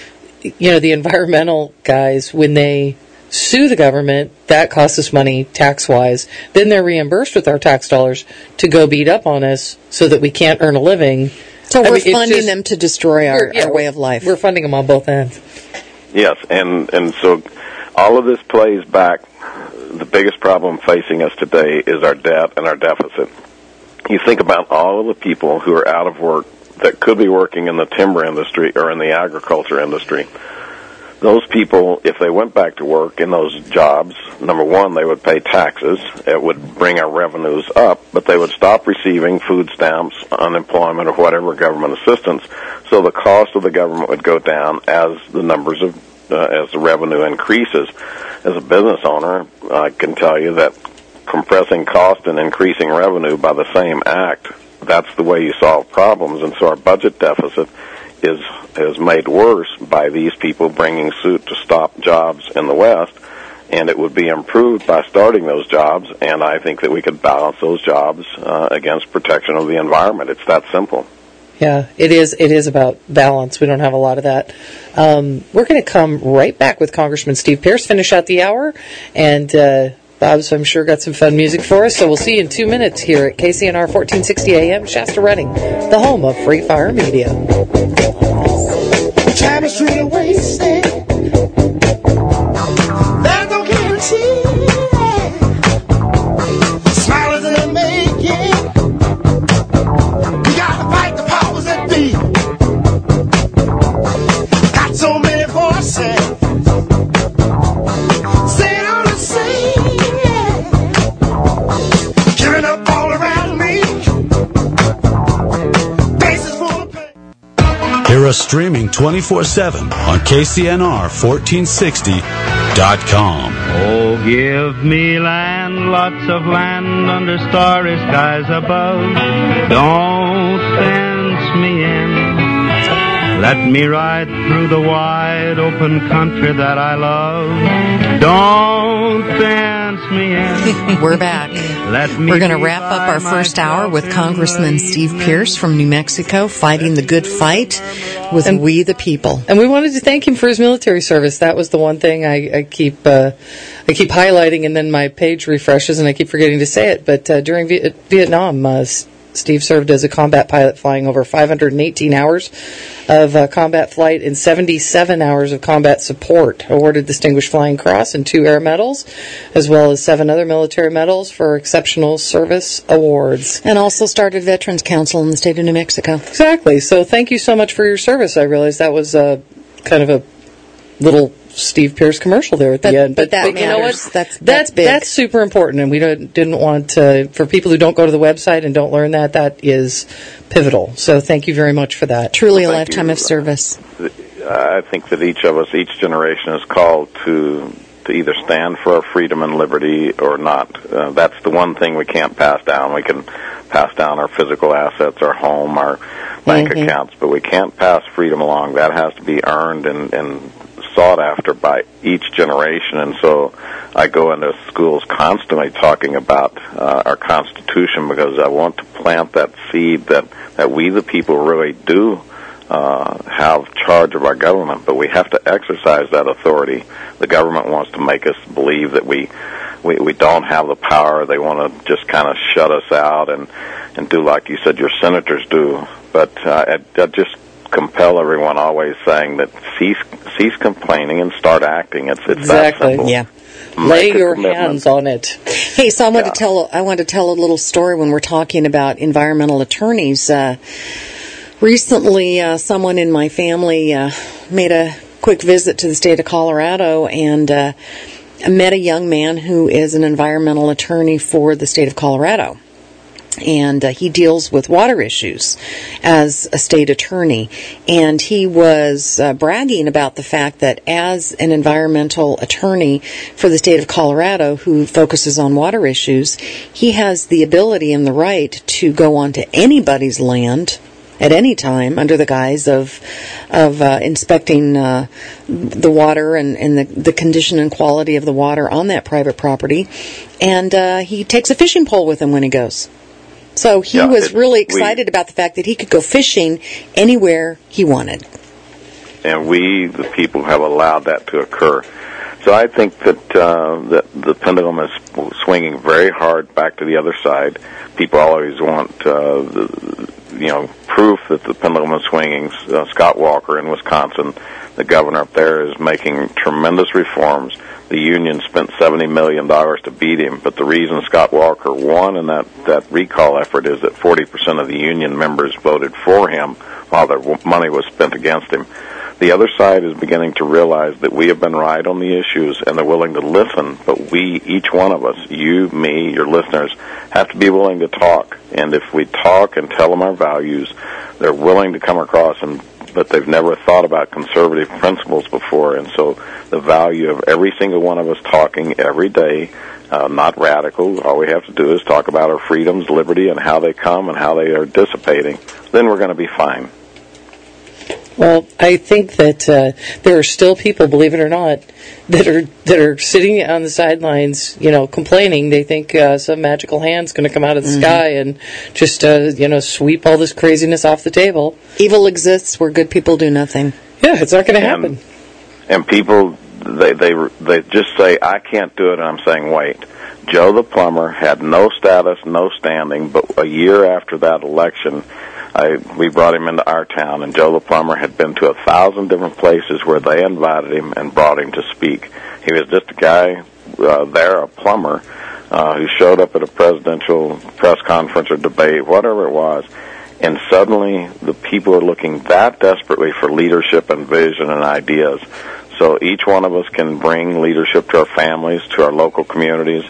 you know, the environmental guys, when they sue the government, that costs us money tax-wise. Then they're reimbursed with our tax dollars to go beat up on us so that we can't earn a living. So I we're mean, it's funding just- them to destroy our, yeah, our way of life. We're funding them on both ends. Yes, and, and so all of this plays back. The biggest problem facing us today is our debt and our deficit. You think about all of the people who are out of work that could be working in the timber industry or in the agriculture industry. Those people, if they went back to work in those jobs, number one, they would pay taxes. It would bring our revenues up, but they would stop receiving food stamps, unemployment, or whatever government assistance. So the cost of the government would go down as the numbers of, uh, as the revenue increases. As a business owner, I can tell you that compressing cost and increasing revenue by the same act, that's the way you solve problems. And so our budget deficit is is made worse by these people bringing suit to stop jobs in the West, and it would be improved by starting those jobs, and I think that we could balance those jobs uh, against protection of the environment. It's that simple. Yeah, it is. It is about balance. We don't have a lot of that. Um, we're going to come right back with Congressman Steve Pearce, finish out the hour, and uh, Bob's, I'm sure, got some fun music for us. So we'll see you in two minutes here at K C N R fourteen sixty A M, Shasta Redding, the home of Free Fire Media. Time is truly wasted. There's no guarantee. Smile isn't a making. We gotta fight the powers that be. Got so many voices saying all the same. Giving up all around me. Hear us streaming twenty-four seven on K C N R fourteen sixty dot com. Oh, give me land, lots of land under starry skies above. Don't fence me in. Let me ride through the wide open country that I love. Don't fence me in. We're back. Let me We're going to be wrap up by our first myself hour with in Congressman the Steve Pierce from New Mexico, fighting the good fight with And- We the People. And we wanted to thank him for his military service. That was the one thing I, I keep uh, I keep highlighting, and then my page refreshes, and I keep forgetting to say it. But uh, during v- Vietnam, uh, S- Steve served as a combat pilot, flying over five hundred eighteen hours of uh, combat flight and seventy-seven hours of combat support. Awarded Distinguished Flying Cross and two Air Medals, as well as seven other military medals for exceptional service awards. And also started Veterans Council in the state of New Mexico. Exactly. So thank you so much for your service. I realized that was uh, kind of a little Steve Pierce commercial there at the But- end. but that you know matters. what? That's- that's big. That's super important, and we don't, didn't want to, for people who don't go to the website and don't learn that, that is pivotal. So thank you very much for that. Truly a Thank lifetime you. of service. I think that each of us, each generation is called to to either stand for our freedom and liberty or not. Uh, that's the one thing we can't pass down. We can pass down our physical assets, our home, our bank Mhm. accounts, but we can't pass freedom along. That has to be earned and, and sought after by each generation. And so I go into schools constantly talking about uh, our Constitution, because I want to plant that seed that, that we the people really do uh, have charge of our government, but we have to exercise that authority. The government wants to make us believe that we we, we don't have the power. They want to just kind of shut us out and, and do like you said your senators do. But uh, I, I just compel everyone always saying that cease cease complaining and start acting. It's it's Exactly. that simple. Yeah. Lay Make a your commitment. hands on it. Hey, so I want Yeah. to tell I want to tell a little story when we're talking about environmental attorneys. Uh, recently, uh, someone in my family uh, made a quick visit to the state of Colorado and uh, met a young man who is an environmental attorney for the state of Colorado. And uh, he deals with water issues as a state attorney. And he was uh, bragging about the fact that as an environmental attorney for the state of Colorado who focuses on water issues, he has the ability and the right to go onto anybody's land at any time under the guise of of uh, inspecting uh, the water and, and the, the condition and quality of the water on that private property. And uh, he takes a fishing pole with him when he goes. So he Yeah, was it- really we- excited about the fact that he could go fishing anywhere he wanted. And we, the people, have allowed that to occur. So I think that uh, that the pendulum is swinging very hard back to the other side. People always want, uh, the, you know, proof that the pendulum is swinging. Uh, Scott Walker in Wisconsin, the governor up there, is making tremendous reforms. The union spent seventy million dollars to beat him, but the reason Scott Walker won in that, that recall effort is that forty percent of the union members voted for him while their money was spent against him. The other side is beginning to realize that we have been right on the issues, and they're willing to listen, but we, each one of us, you, me, your listeners, have to be willing to talk. And if we talk and tell them our values, they're willing to come across, and but they've never thought about conservative principles before. And so the value of every single one of us talking every day, uh, not radical, all we have to do is talk about our freedoms, liberty, and how they come and how they are dissipating, then we're going to be fine. Well, I think that uh, there are still people, believe it or not, that are that are sitting on the sidelines, you know, complaining. They think uh, some magical hand's going to come out of the Mm-hmm. sky and just, uh, you know, sweep all this craziness off the table. Evil exists where good people do nothing. Yeah, it's not going to happen. And, and people, they, they, they just say, I can't do it, and I'm saying, wait. Joe the plumber had no status, no standing, but a year after that election, I, we brought him into our town, and Joe the plumber had been to a thousand different places where they invited him and brought him to speak. He was just a guy uh, there, a plumber, uh, who showed up at a presidential press conference or debate, whatever it was, and suddenly the people are looking that desperately for leadership and vision and ideas. So each one of us can bring leadership to our families, to our local communities,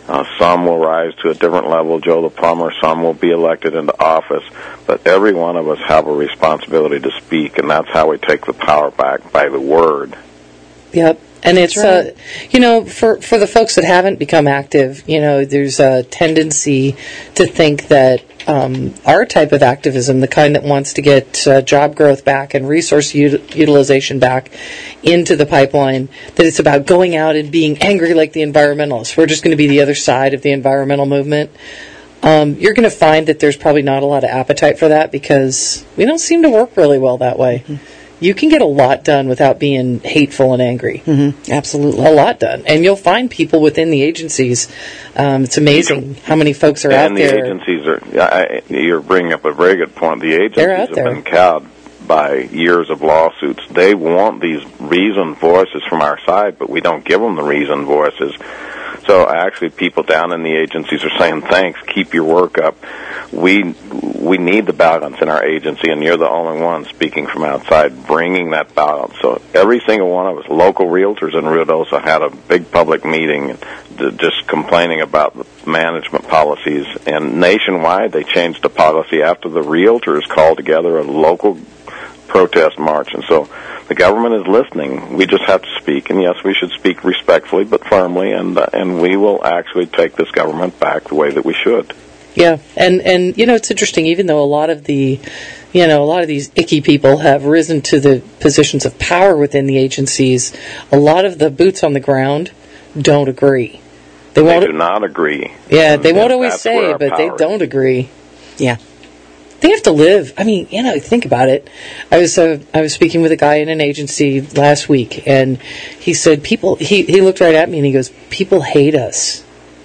Uh, some will rise to a different level, Joe the plumber. Some will be elected into office. But every one of us have a responsibility to speak, and that's how we take the power back, by the word. Yep. And it's, uh, you know, for, for the folks that haven't become active, you know, there's a tendency to think that um, our type of activism, the kind that wants to get uh, job growth back and resource ut- utilization back into the pipeline, that it's about going out and being angry like the environmentalists. We're just going to be the other side of the environmental movement. Um, you're going to find that there's probably not a lot of appetite for that because we don't seem to work really well that way. Mm-hmm. You can get a lot done without being hateful and angry. Mm-hmm. Absolutely. A lot done. And you'll find people within the agencies. Um, it's amazing how many folks are and out the there. agencies are, I, you're bringing up a very good point. The agencies They're out have there. been cowed by years of lawsuits. They want these reasoned voices from our side, but we don't give them the reasoned voices. So actually people down in the agencies are saying, thanks, keep your work up. We we need the balance in our agency, and you're the only one speaking from outside, bringing that balance. So every single one of us, local realtors in Ruidoso, had a big public meeting just complaining about the management policies. And nationwide, they changed the policy after the realtors called together a local protest march. And so the government is listening. We just have to speak. And yes, we should speak respectfully but firmly, and uh, and we will actually take this government back the way that we should. Yeah, and, and you know, it's interesting, even though a lot of the, you know, a lot of these icky people have risen to the positions of power within the agencies, a lot of the boots on the ground don't agree. They, they do not agree. Yeah, they won't always That's say, but they is. don't agree. Yeah. They have to live. I mean, you know, think about it. I was uh, I was speaking with a guy in an agency last week, and he said, people, he, he looked right at me and he goes, people hate us.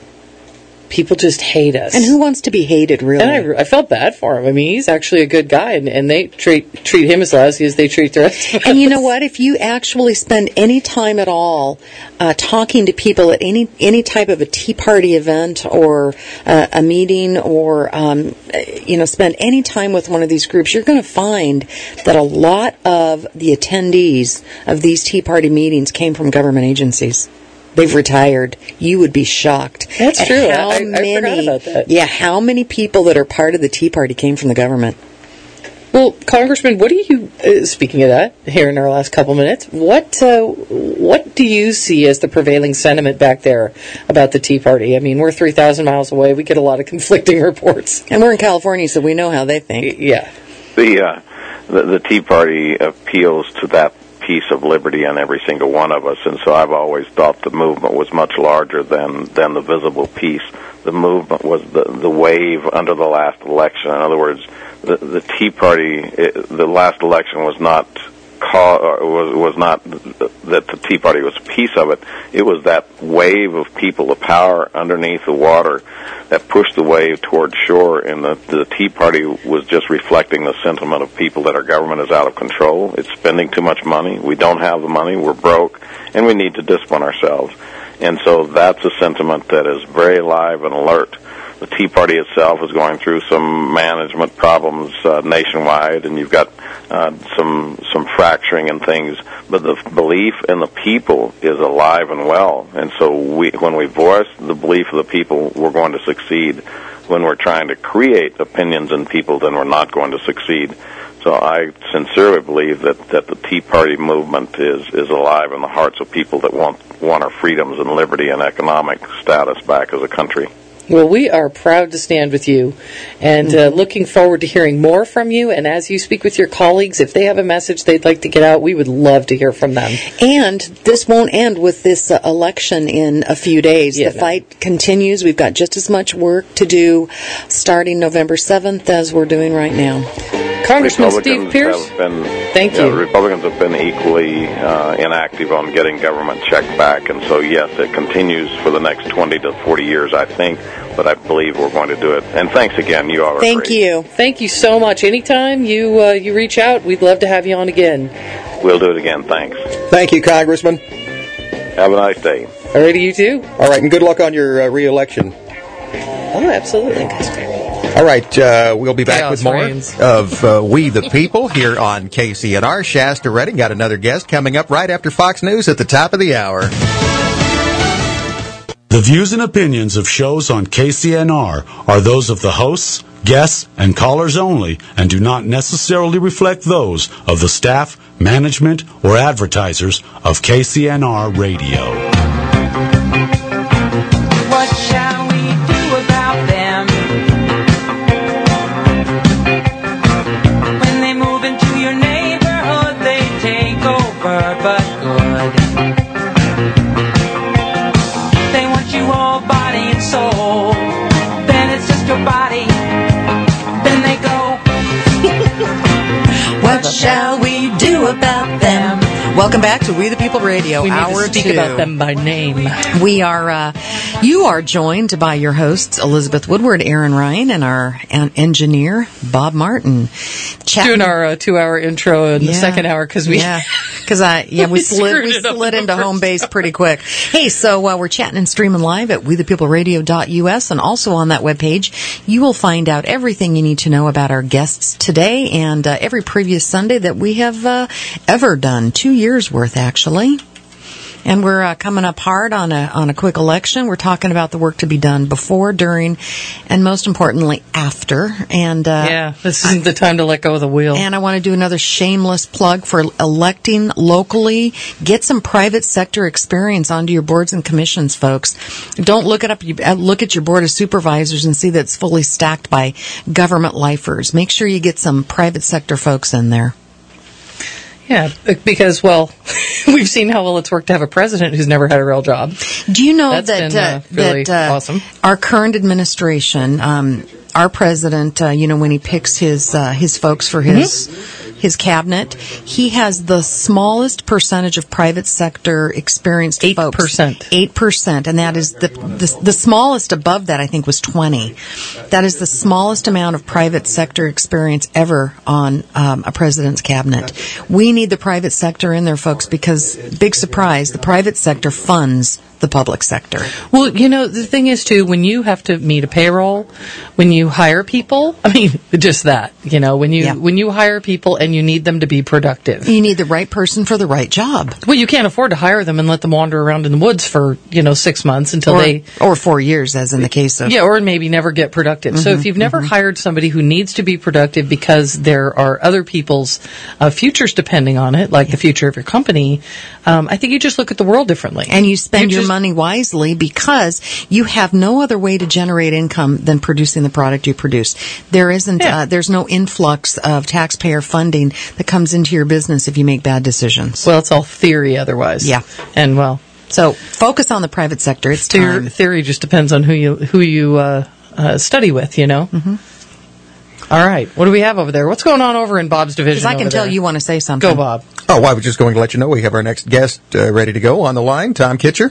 People just hate us. And who wants to be hated, really? And I, I felt bad for him. I mean, he's actually a good guy, and, and they treat treat him as lousy as they treat the rest of us. And you know what? If you actually spend any time at all uh, talking to people at any any type of a Tea Party event or uh, a meeting, or um, you know, spend any time with one of these groups, you're going to find that a lot of the attendees of these Tea Party meetings came from government agencies. They've retired. You would be shocked. That's at true. How I, I many, forgot about that. Yeah, how many people that are part of the Tea Party came from the government? Well, Congressman, what do you, uh, speaking of that, here in our last couple minutes, what uh, what do you see as the prevailing sentiment back there about the Tea Party? I mean, we're three thousand miles away. We get a lot of conflicting reports. And we're in California, so we know how they think. Yeah. The, uh, the, the Tea Party appeals to that piece of liberty in every single one of us, and so I've always thought the movement was much larger than than the visible piece. The movement was the the wave under the last election. In other words, the the Tea Party, it, the last election was not call, was was not that the Tea Party was a piece of it. It was that wave of people, the power underneath the water, that pushed the wave toward shore, and the, the Tea Party was just reflecting the sentiment of people that our government is out of control. It's spending too much money. We don't have the money. We're broke, and we need to discipline ourselves. And so that's a sentiment that is very alive and alert. The Tea Party itself is going through some management problems uh, nationwide, and you've got uh, some some fracturing and things. But the belief in the people is alive and well, and so we, when we voice the belief of the people, we're going to succeed. When we're trying to create opinions in people, then we're not going to succeed. So I sincerely believe that, that the Tea Party movement is, is alive in the hearts of people that want want our freedoms and liberty and economic status back as a country. Well, we are proud to stand with you, and uh, looking forward to hearing more from you. And as you speak with your colleagues, if they have a message they'd like to get out, we would love to hear from them. And this won't end with this uh, election in a few days. Yeah, the no. fight continues. We've got just as much work to do starting November seventh as we're doing right now. Congressman Steve Pierce, have been, thank yeah, you. Republicans have been equally uh, inactive on getting government checked back, and so yes, it continues for the next twenty to forty years, I think, but I believe we're going to do it. And thanks again, you all are Thank great. you. Thank you so much. Anytime you uh, you reach out, we'd love to have you on again. We'll do it again, thanks. Thank you, Congressman. Have a nice day. Alrighty, you too. All right, and good luck on your uh, re-election. Oh, absolutely. All right, uh, we'll be back Chaos with more reigns. of uh, We the People here on K C N R. Shasta Redding got another guest coming up right after Fox News at the top of the hour. The views and opinions of shows on K C N R are those of the hosts, guests, and callers only and do not necessarily reflect those of the staff, management, or advertisers of K C N R Radio. What shall we do about them? When they move into your neighborhood, they take over, but good. They want you all body and soul. Then it's just your body. Then they go. What shall we do about them? Welcome back to We the People Radio, We need hour to speak two. about them by name. We are, uh, you are joined by your hosts, Elizabeth Woodward, Aaron Ryan, and our an engineer, Bob Martin. Chat- Doing our uh, two-hour intro in the Yeah. second hour because we... Yeah, because I yeah we, We slid screwed we it up slid in the into home first base pretty quick. Hey, so uh, we're chatting and streaming live at we the people radio dot U S, and also on that webpage you will find out everything you need to know about our guests today and uh, every previous Sunday that we have uh, ever done, two years worth actually. And we're uh, coming up hard on a on a quick election. We're talking about the work to be done before, during, and most importantly after. And uh, Yeah, this isn't the time to let go of the wheel. and I want to do another shameless plug for electing locally. Get some private sector experience onto your boards and commissions, folks. Don't look it up. You uh, look at your board of supervisors and see that it's fully stacked by government lifers. Make sure you get some private sector folks in there. Yeah, because, well, we've seen how well it's worked to have a president who's never had a real job. Do you know That's that been, uh, uh, really that uh, awesome. our current administration, um, our president, uh, you know, when he picks his uh, his folks for his Mm-hmm. his cabinet, he has the smallest percentage of private sector experienced Eight folks. percent. Eight percent, and that is the, the the smallest above that. I think was twenty. That is the smallest amount of private sector experience ever on um, a president's cabinet. We need the private sector in there, folks, because big surprise, the private sector funds the public sector. Well, you know, the thing is, too, when you have to meet a payroll, when you hire people, I mean, just that, you know, when you Yeah. when you hire people and you need them to be productive. You need the right person for the right job. Well, you can't afford to hire them and let them wander around in the woods for, you know, six months until Or, they... or four years, as in the case of... Yeah, or maybe never get productive. So if you've never hired somebody who needs to be productive because there are other people's uh, futures depending on it, like the future of your company, um, I think you just look at the world differently. And you spend You your just- money wisely because you have no other way to generate income than producing the product you produce. There isn't, Yeah. uh, there's no influx of taxpayer funding that comes into your business if you make bad decisions. Well, it's all theory otherwise. Yeah. And, well, So focus on the private sector. It's theory, time. theory just depends on who you who you uh, uh, study with, you know? Mm-hmm. All right. What do we have over there? What's going on over in Bob's division? Because I can over tell there? you want to say something. Go, Bob. Oh, I was just going to let you know we have our next guest uh, ready to go on the line, Tom Kitcher.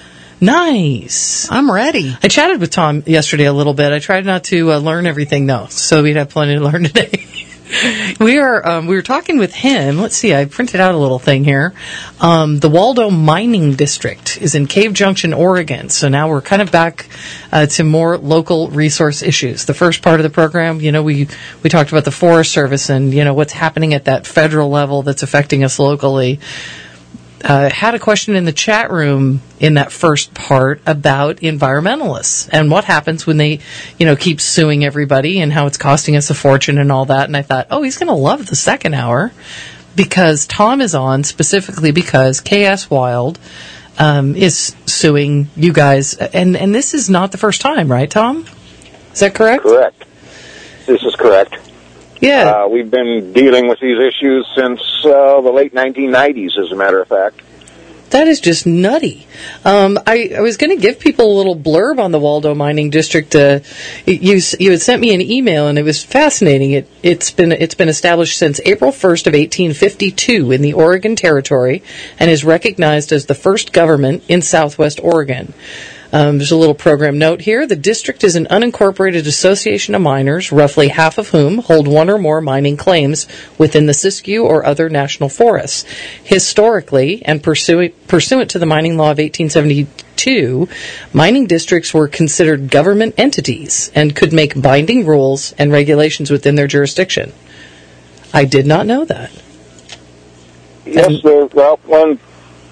Nice. I'm ready. I chatted with Tom yesterday a little bit. I tried not to uh, learn everything, though, so we'd have plenty to learn today. we are um, we were talking with him. Let's see. I printed out a little thing here. Um, the Waldo Mining District is in Cave Junction, Oregon. So now we're kind of back uh, to more local resource issues. The first part of the program, you know, we we talked about the Forest Service and you know what's happening at that federal level that's affecting us locally. Uh, had a question in the chat room in that first part about environmentalists and what happens when they, you know, keep suing everybody and how it's costing us a fortune and all that. And I thought, oh, he's going to love the second hour because Tom is on specifically because K S Wild um, is suing you guys. And, and this is not the first time, right, Tom? Is that correct? Correct. This is correct. Yeah. Uh, we've been dealing with these issues since uh, the late nineteen nineties, as a matter of fact. That is just nutty. Um, I, I was going to give people a little blurb on the Waldo Mining District. Uh, you you had sent me an email, and it was fascinating. It it's been it's been established since April first of eighteen fifty-two in the Oregon Territory, and is recognized as the first government in Southwest Oregon. Um, there's a little program note here. The district is an unincorporated association of miners, roughly half of whom hold one or more mining claims within the Siskiyou or other national forests. Historically, and pursuant, pursuant to the mining law of eighteen seventy-two, mining districts were considered government entities and could make binding rules and regulations within their jurisdiction. I did not know that. Yes, And- there, well, one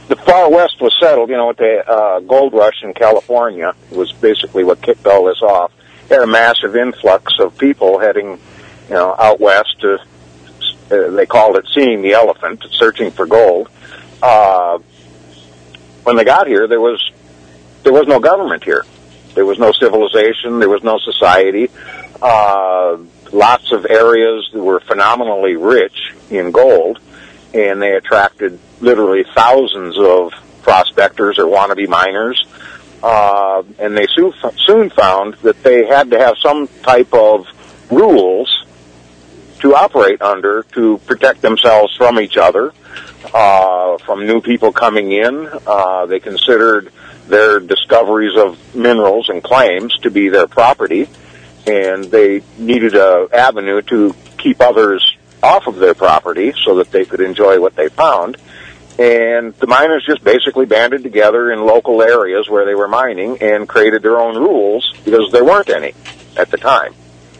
the far west was settled, you know, with the uh, gold rush in California was basically what kicked all this off. Had a massive influx of people heading, you know, out west to, uh, they called it seeing the elephant, searching for gold. Uh, when they got here, there was there was no government here. There was no civilization. There was no society. Uh, lots of areas that were phenomenally rich in gold, and they attracted literally thousands of prospectors or wannabe miners. Uh, and they soon, soon found that they had to have some type of rules to operate under to protect themselves from each other, uh, from new people coming in. Uh, they considered their discoveries of minerals and claims to be their property, and they needed an avenue to keep others off of their property so that they could enjoy what they found. And the miners just basically banded together in local areas where they were mining and created their own rules because there weren't any at the time.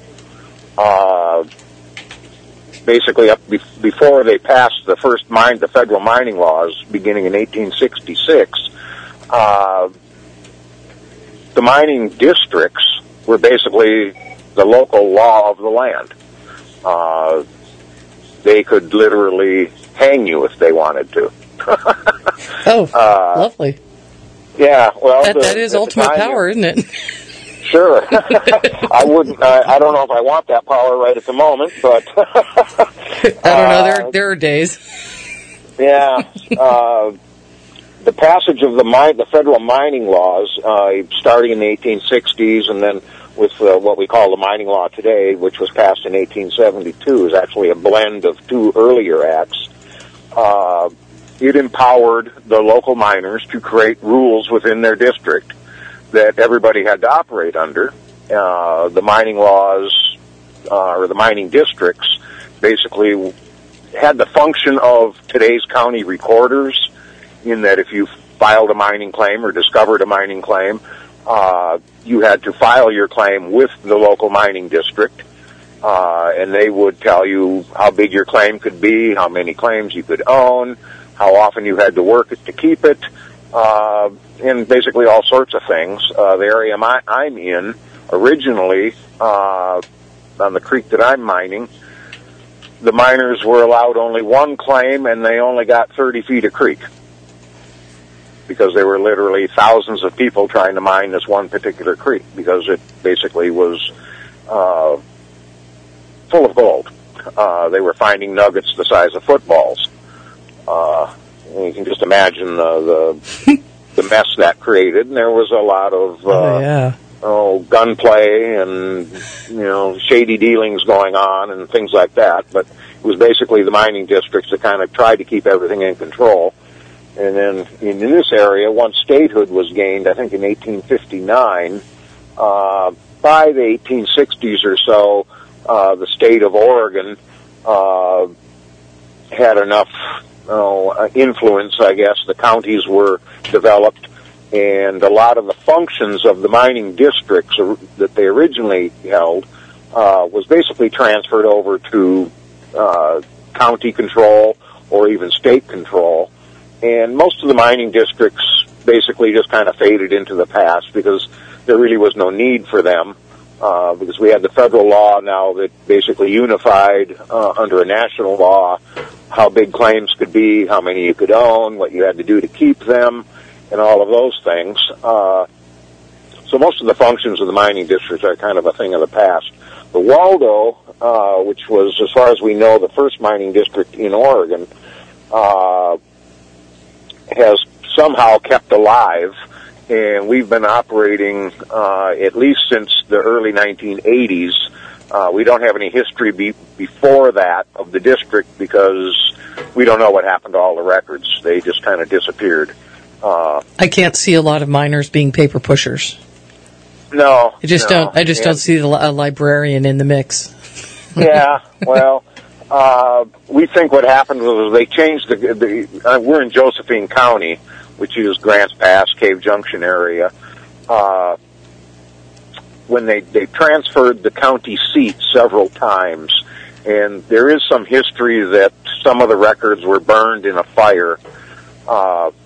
Uh, basically, up be- before they passed the first mine, the federal mining laws beginning in eighteen sixty-six, uh, the mining districts were basically the local law of the land. Uh, they could literally hang you if they wanted to. Oh, uh, lovely. Yeah, well, That, the, that is at the ultimate time, power, isn't it? Sure. I wouldn't. Uh, I don't know if I want that power right at the moment, but I don't know. There, there are days. yeah. Uh, the passage of the mine, the federal mining laws, uh, starting in the eighteen sixties, and then with uh, what we call the mining law today, which was passed in eighteen seventy-two, is actually a blend of two earlier acts. Uh, it empowered the local miners to create rules within their district that everybody had to operate under. Uh, the mining laws, uh, or the mining districts, basically had the function of today's county recorders, in that if you filed a mining claim or discovered a mining claim, uh, you had to file your claim with the local mining district. Uh, and they would tell you how big your claim could be, how many claims you could own, how often you had to work it to keep it, uh, and basically all sorts of things. Uh, the area my, I'm in, originally, uh, on the creek that I'm mining, the miners were allowed only one claim, and they only got thirty feet of creek, because there were literally thousands of people trying to mine this one particular creek, because it basically was uh, full of gold. Uh, they were finding nuggets the size of footballs. Uh, you can just imagine the, the the mess that created. And there was a lot of uh, Oh, yeah. oh, gunplay and, you know, shady dealings going on and things like that. But it was basically the mining districts that kind of tried to keep everything in control. And then in this area, once statehood was gained, I think in eighteen fifty-nine, uh, by the eighteen sixties or so, uh, the state of Oregon uh, had enough uh, influence, I guess. The counties were developed, and a lot of the functions of the mining districts that they originally held uh, was basically transferred over to uh, county control or even state control. And most of the mining districts basically just kind of faded into the past because there really was no need for them, uh, because we had the federal law now that basically unified uh, under a national law how big claims could be, how many you could own, what you had to do to keep them, and all of those things. Uh, so most of the functions of the mining districts are kind of a thing of the past. The Waldo, uh, which was, as far as we know, the first mining district in Oregon, uh, has somehow kept alive, and we've been operating uh, at least since the early nineteen eighties. Uh, we don't have any history be- before that of the district because we don't know what happened to all the records. They just kind of disappeared. Uh, I can't see a lot of miners being paper pushers. no, I just no. don't. I just And- don't see the, a librarian in the mix. Yeah, well, uh, we think what happened was they changed the, the uh, we're in Josephine County, which is Grants Pass, Cave Junction area. Uh, when they, they transferred the county seat several times, and there is some history that some of the records were burned in a fire. Uh,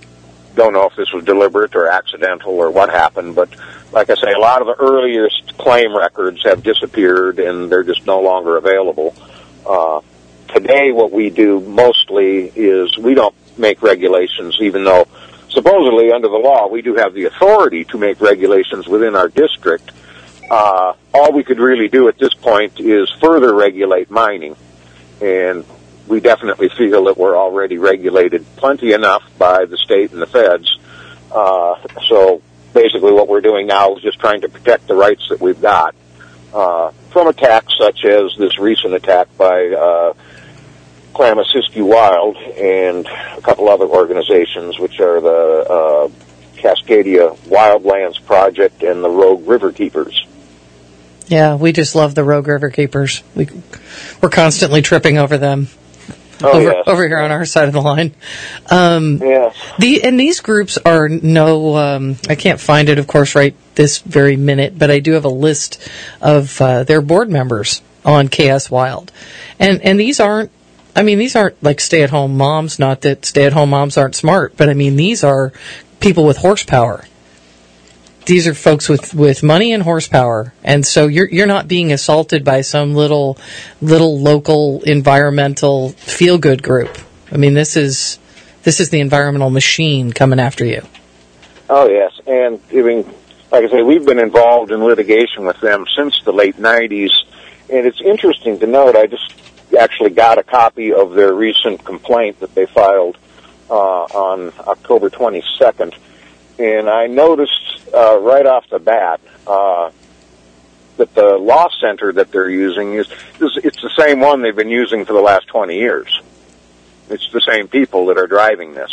don't know if this was deliberate or accidental or what happened, but like I say, a lot of the earliest claim records have disappeared and they're just no longer available. Uh, today what we do mostly is we don't make regulations, even though supposedly under the law we do have the authority to make regulations within our district. Uh, all we could really do at this point is further regulate mining, and we definitely feel that we're already regulated plenty enough by the state and the feds. Uh, so basically what we're doing now is just trying to protect the rights that we've got uh, from attacks such as this recent attack by uh, Klamath Siskiyou Wild and a couple other organizations, which are the uh, Cascadia Wildlands Project and the Rogue River Keepers. Yeah, we just love the Rogue River Keepers. We, we're constantly tripping over them. Oh, over, yes. over here on our side of the line. Um, yes. The, and these groups are no, um, I can't find it, of course, right this very minute, but I do have a list of uh, their board members on K S Wild. And, and these aren't, I mean, these aren't like stay-at-home moms, not that stay-at-home moms aren't smart, but I mean, these are people with horsepower. These are folks with, with money and horsepower, and so you're you're not being assaulted by some little little local environmental feel good group. I mean, this is this is the environmental machine coming after you. Oh yes, and I mean, like I say, we've been involved in litigation with them since the late nineties, and it's interesting to note. I just actually got a copy of their recent complaint that they filed uh, on October twenty-second. And I noticed uh, right off the bat uh, that the law center that they're using is, is it's the same one they've been using for the last twenty years. It's the same people that are driving this.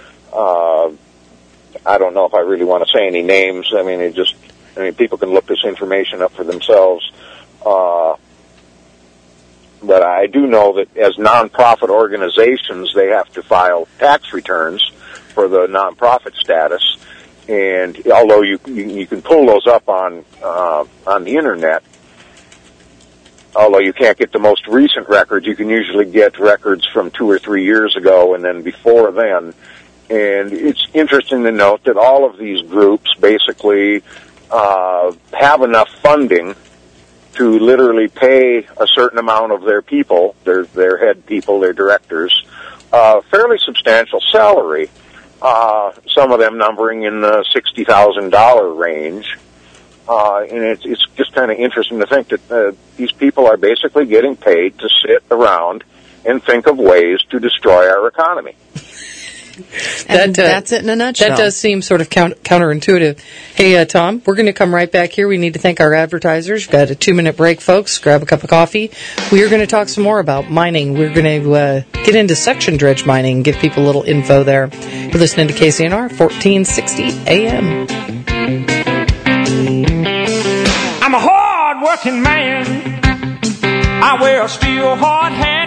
Uh, I don't know if I really want to say any names. I mean, it just I mean people can look this information up for themselves. Uh, but I do know that as nonprofit organizations, they have to file tax returns for the nonprofit status. And although you, you you can pull those up on uh, on the internet, although you can't get the most recent records, you can usually get records from two or three years ago and then before then. And it's interesting to note that all of these groups basically uh, have enough funding to literally pay a certain amount of their people, their their head people, their directors, a fairly substantial salary. Uh, some of them numbering in the sixty thousand dollars range. Uh, and it's, it's just kind of interesting to think that uh, these people are basically getting paid to sit around and think of ways to destroy our economy. And that, uh, that's it in a nutshell. That does seem sort of count, counterintuitive. Hey, uh, Tom, we're going to come right back here. We need to thank our advertisers. We've got a two-minute break, folks. Grab a cup of coffee. We are going to talk some more about mining. We're going to uh, get into suction dredge mining and give people a little info there. You're listening to K C N R, fourteen sixty A M. I'm a hard-working man. I wear a steel hard hat.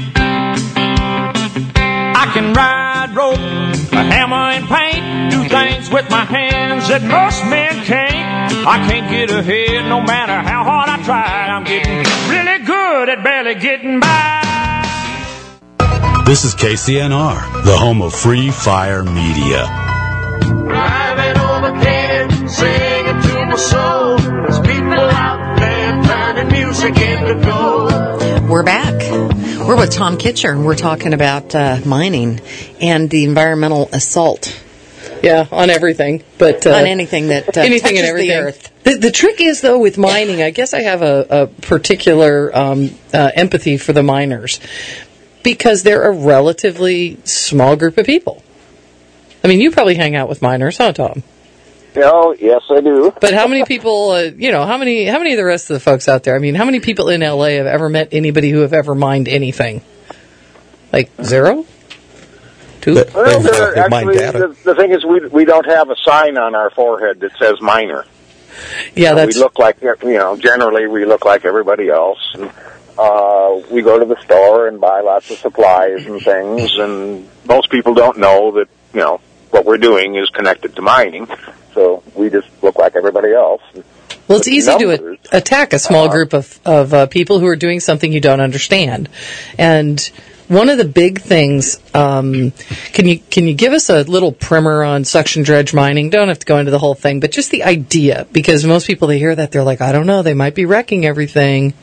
I can ride rope, a hammer and paint, do things with my hands that most men can't. I can't get ahead no matter how hard I try. I'm getting really good at barely getting by. This is K C N R, the home of free fire media. Driving over there, singing to my soul. There's people out there finding music in the gold. We're back. We're with Tom Kitcher, and we're talking about uh, mining and the environmental assault. Yeah, on everything, but uh, on anything that uh, anything touches and everything. the earth. The, the trick is, though, with mining, I guess I have a, a particular um, uh, empathy for the miners because they're a relatively small group of people. I mean, you probably hang out with miners, huh, Tom? Oh, yes, I do. But how many people, uh, you know, how many how many of the rest of the folks out there, I mean, how many people in L A have ever met anybody who have ever mined anything? Like zero? Two? Well, there, actually, the, the thing is, we we don't have a sign on our forehead that says miner. Yeah, uh, that's... We look like, you know, generally we look like everybody else. And, uh, we go to the store and buy lots of supplies and things, and most people don't know that, you know, what we're doing is connected to mining. So we just look like everybody else. Well, it's easy numbers, to a- attack a small uh, group of, of uh, people who are doing something you don't understand. And one of the big things, um, can you can you give us a little primer on suction dredge mining? Don't have to go into the whole thing, but just the idea, because most people, they hear that, they're like, I don't know, they might be wrecking everything.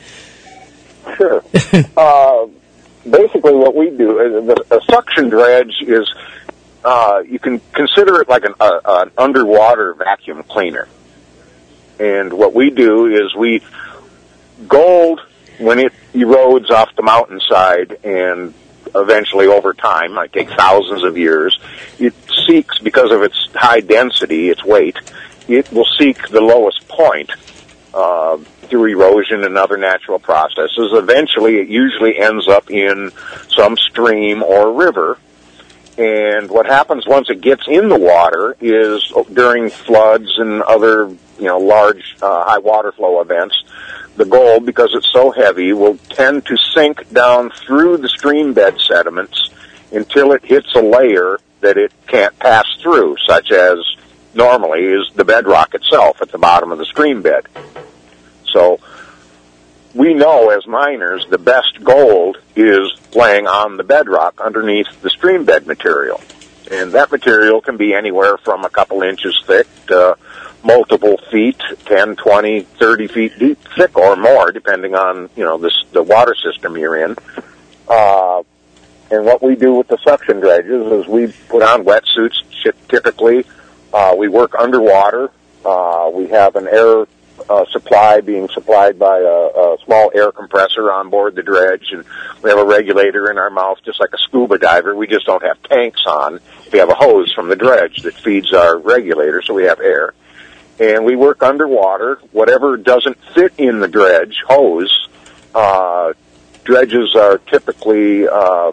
Sure. uh, basically what we do, is the, a suction dredge is, uh, you can consider it like an, uh, an underwater vacuum cleaner. And what we do is we, gold, when it erodes off the mountainside and eventually over time, might take thousands of years, it seeks, because of its high density, its weight, it will seek the lowest point uh, through erosion and other natural processes. Eventually, it usually ends up in some stream or river. And what happens once it gets in the water is during floods and other, you know, large uh, high water flow events, the gold, because it's so heavy, will tend to sink down through the stream bed sediments until it hits a layer that it can't pass through, such as normally is the bedrock itself at the bottom of the stream bed. So we know as miners the best gold is laying on the bedrock underneath the stream bed material. And that material can be anywhere from a couple inches thick to multiple feet, ten, twenty, thirty feet deep, thick or more, depending on, you know, this, the water system you're in. Uh, and what we do with the suction dredges is we put on wetsuits typically. Uh, we work underwater. Uh, we have an air uh, supply being supplied by a, a small air compressor on board the dredge, and we have a regulator in our mouth just like a scuba diver. We just don't have tanks on. We have a hose from the dredge that feeds our regulator, so we have air. And we work underwater. Whatever doesn't fit in the dredge hose, uh, dredges are typically, uh,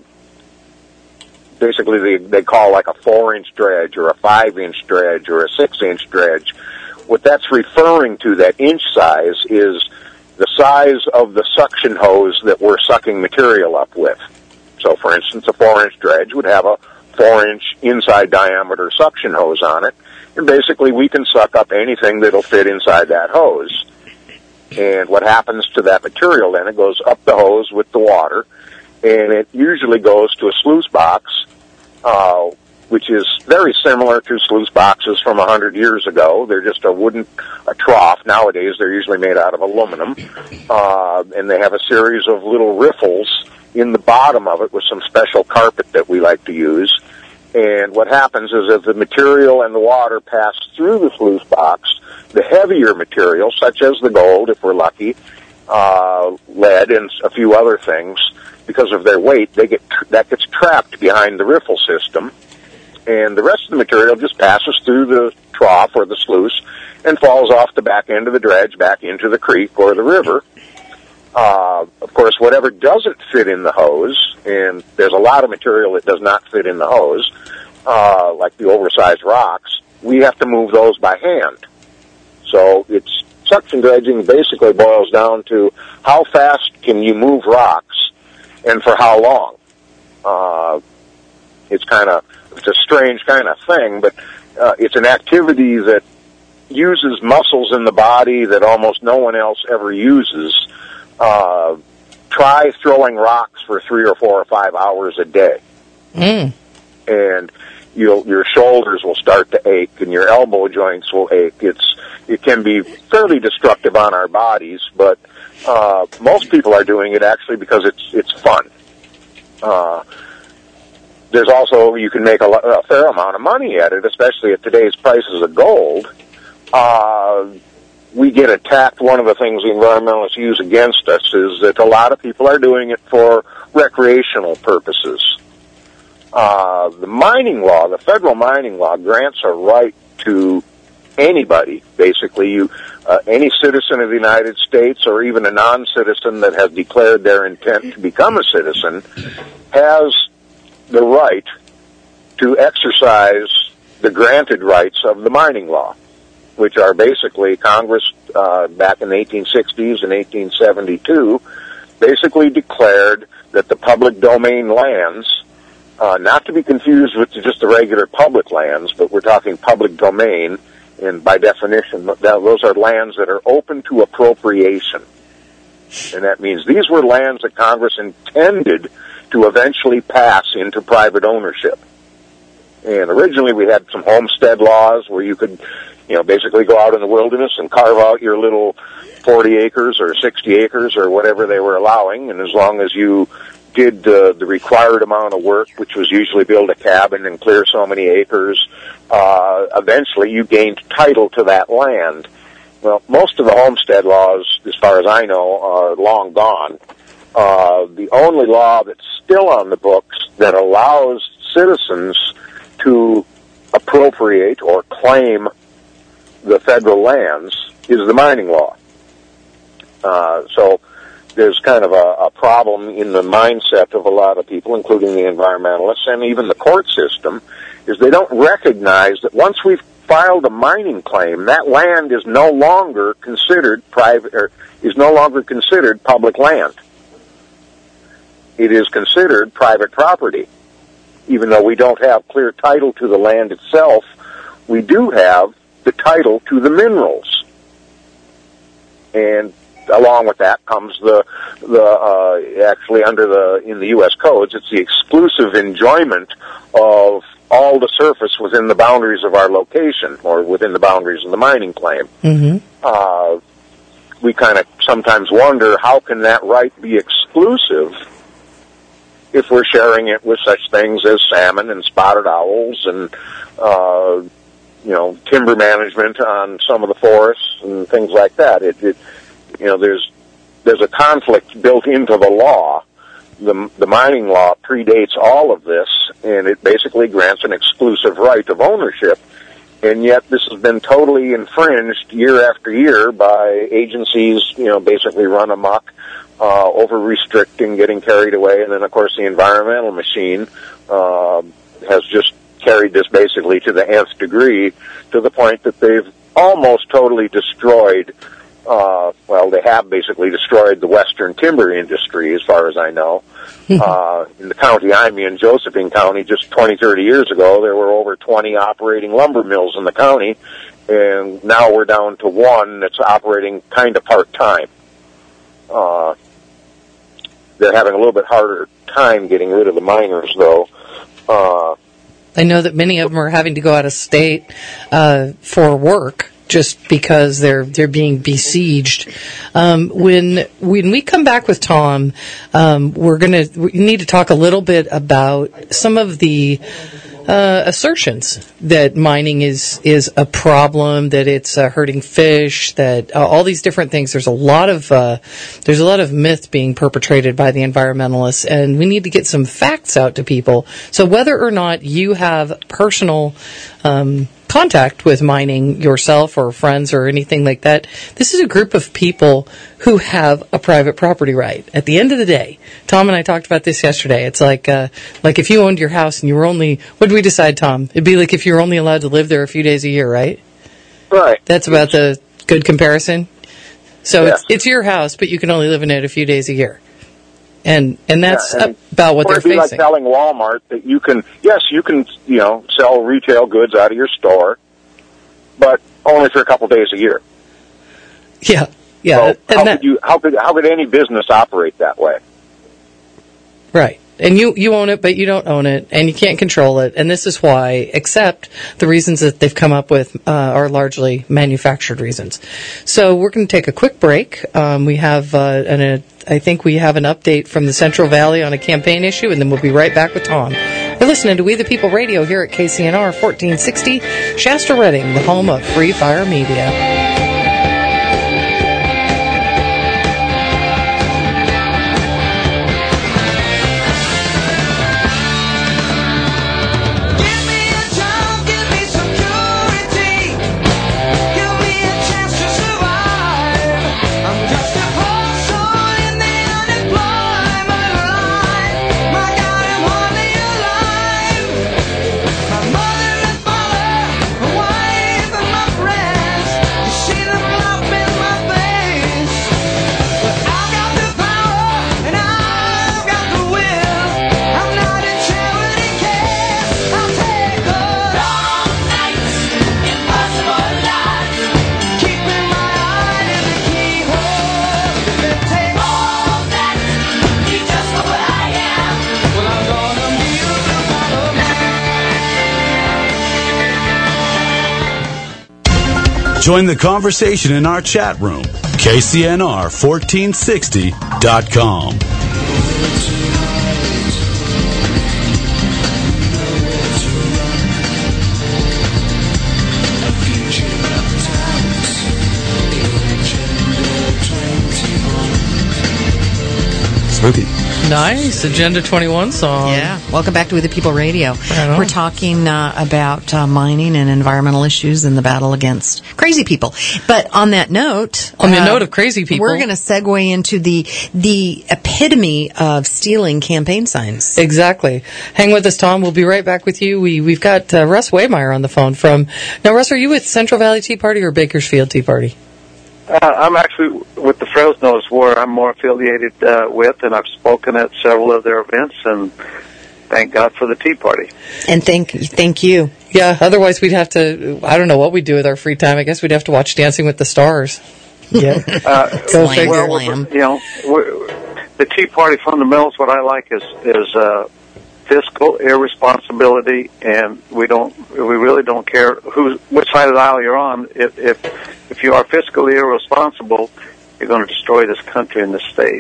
basically they, they call like a four-inch dredge or a five-inch dredge or a six-inch dredge. What that's referring to, that inch size, is the size of the suction hose that we're sucking material up with. So, for instance, a four-inch dredge would have a four-inch inside diameter suction hose on it. And basically, we can suck up anything that'll fit inside that hose. And what happens to that material then, it goes up the hose with the water, and it usually goes to a sluice box, uh, which is very similar to sluice boxes from a hundred years ago. They're just a wooden a trough. Nowadays, they're usually made out of aluminum, uh, and they have a series of little riffles in the bottom of it with some special carpet that we like to use. And what happens is as the material and the water pass through the sluice box, the heavier material, such as the gold, if we're lucky, uh, lead, and a few other things, because of their weight, they get tr- that gets trapped behind the riffle system, and the rest of the material just passes through the trough or the sluice and falls off the back end of the dredge back into the creek or the river. Uh, of course, whatever doesn't fit in the hose, and there's a lot of material that does not fit in the hose, uh, like the oversized rocks, we have to move those by hand. So it's suction dredging basically boils down to how fast can you move rocks and for how long. Uh, it's kind of, it's a strange kind of thing, but uh, it's an activity that uses muscles in the body that almost no one else ever uses. Uh, try throwing rocks for three or four or five hours a day. Mm. And you'll, your shoulders will start to ache and your elbow joints will ache. It's, it can be fairly destructive on our bodies, but, uh, most people are doing it actually because it's, it's fun. Uh, there's also, you can make a, a fair amount of money at it, especially at today's prices of gold. Uh, we get attacked. One of the things the environmentalists use against us is that a lot of people are doing it for recreational purposes. Uh, the mining law, the federal mining law, grants a right to anybody, basically, you, uh, any citizen of the United States or even a non-citizen that has declared their intent to become a citizen has the right to exercise the granted rights of the mining law, which are basically Congress, uh, back in the eighteen sixties and eighteen seventy-two, basically declared that the public domain lands, uh, not to be confused with just the regular public lands, but we're talking public domain, and by definition, that, those are lands that are open to appropriation. And that means these were lands that Congress intended to eventually pass into private ownership. And originally we had some homestead laws where you could, you know, basically go out in the wilderness and carve out your little forty acres or sixty acres or whatever they were allowing, and as long as you did uh, the required amount of work, which was usually build a cabin and clear so many acres, uh, eventually you gained title to that land. Well, most of the homestead laws, as far as I know, are long gone. Uh, the only law that's still on the books that allows citizens to appropriate or claim the federal lands is the mining law. Uh, so there's kind of a, a problem in the mindset of a lot of people, including the environmentalists and even the court system, is they don't recognize that once we've filed a mining claim, that land is no longer considered private, or is no longer considered public land. It is considered private property. Even though we don't have clear title to the land itself, we do have the title to the minerals. And along with that comes the, the uh, actually under the, in the U S codes, it's the exclusive enjoyment of all the surface within the boundaries of our location, or within the boundaries of the mining claim. Mm-hmm. Uh, we kind of sometimes wonder, how can that right be exclusive if we're sharing it with such things as salmon and spotted owls and, uh, you know, timber management on some of the forests and things like that. It, it, you know, there's there's a conflict built into the law. The, the mining law predates all of this, and it basically grants an exclusive right of ownership. And yet this has been totally infringed year after year by agencies, you know, basically run amok, uh, over-restricting, getting carried away. And then, of course, the environmental machine uh, has just carried this basically to the nth degree, to the point that they've almost totally destroyed, uh, well, they have basically destroyed the western timber industry, as far as I know. uh, in the county I'm in, Josephine County, just twenty, thirty years ago, there were over twenty operating lumber mills in the county, and now we're down to one that's operating kind of part-time. Uh, they're having a little bit harder time getting rid of the miners, though. Uh, I know that many of them are having to go out of state uh, for work, just because they're they're being besieged. Um, when when we come back with Tom, um, we're gonna we need to talk a little bit about some of the uh, assertions that mining is is a problem, that it's uh, hurting fish, that uh, all these different things. There's a lot of uh, there's a lot of myth being perpetrated by the environmentalists, and we need to get some facts out to people. So whether or not you have personal um, contact with mining yourself or friends or anything like that, this is a group of people who have a private property right. At the end of the day, Tom and I talked about this yesterday. It's like uh, like if you owned your house and you were only, what did we decide, Tom? It'd be like if you were only allowed to live there a few days a year, right? Right. That's about the good comparison. So Yes. it's it's your house, but you can only live in it a few days a year. And and that's Yeah, and about what or they're it'd be facing. like telling Walmart that you can, yes, you can, you know, sell retail goods out of your store, but only for a couple days a year. Yeah, yeah. So and how that- could you? How could how could any business operate that way? Right. And you, you own it, but you don't own it, and you can't control it. And this is why, except the reasons that they've come up with uh, are largely manufactured reasons. So we're going to take a quick break. Um, we have, uh, an, a, I think we have an update from the Central Valley on a campaign issue, and then we'll be right back with Tom. You're listening to We the People Radio here at K C N R fourteen sixty, Shasta Redding, the home of Free Fire Media. My mother and father, my wife and my friends. Join the conversation in our chat room, K C N R fourteen sixty dot com. Spooky. Nice. Agenda twenty-one song. Yeah. Welcome back to We the People Radio. Right on. We're talking uh, about uh, mining and environmental issues and the battle against crazy people. But on that note... On the uh, note of crazy people... We're going to segue into the the epitome of stealing campaign signs. Exactly. Hang with us, Tom. We'll be right back with you. We, we've got uh, Russ Waymeyer on the phone from... Now, Russ, are you with Central Valley Tea Party or Bakersfield Tea Party? Uh, I'm actually with the Fresnos, where I'm more affiliated uh, with, and I've spoken at several of their events, and thank God for the Tea Party. And thank thank you. Yeah, otherwise we'd have to, I don't know what we'd do with our free time. I guess we'd have to watch Dancing with the Stars. Yeah. uh, Go figure. Well, we're- you know, we're, the Tea Party fundamentals, what I like is, is uh, fiscal irresponsibility, and we don't, we really don't care who, which side of the aisle you're on. If, if, if you are fiscally irresponsible, you're going to destroy this country and this state.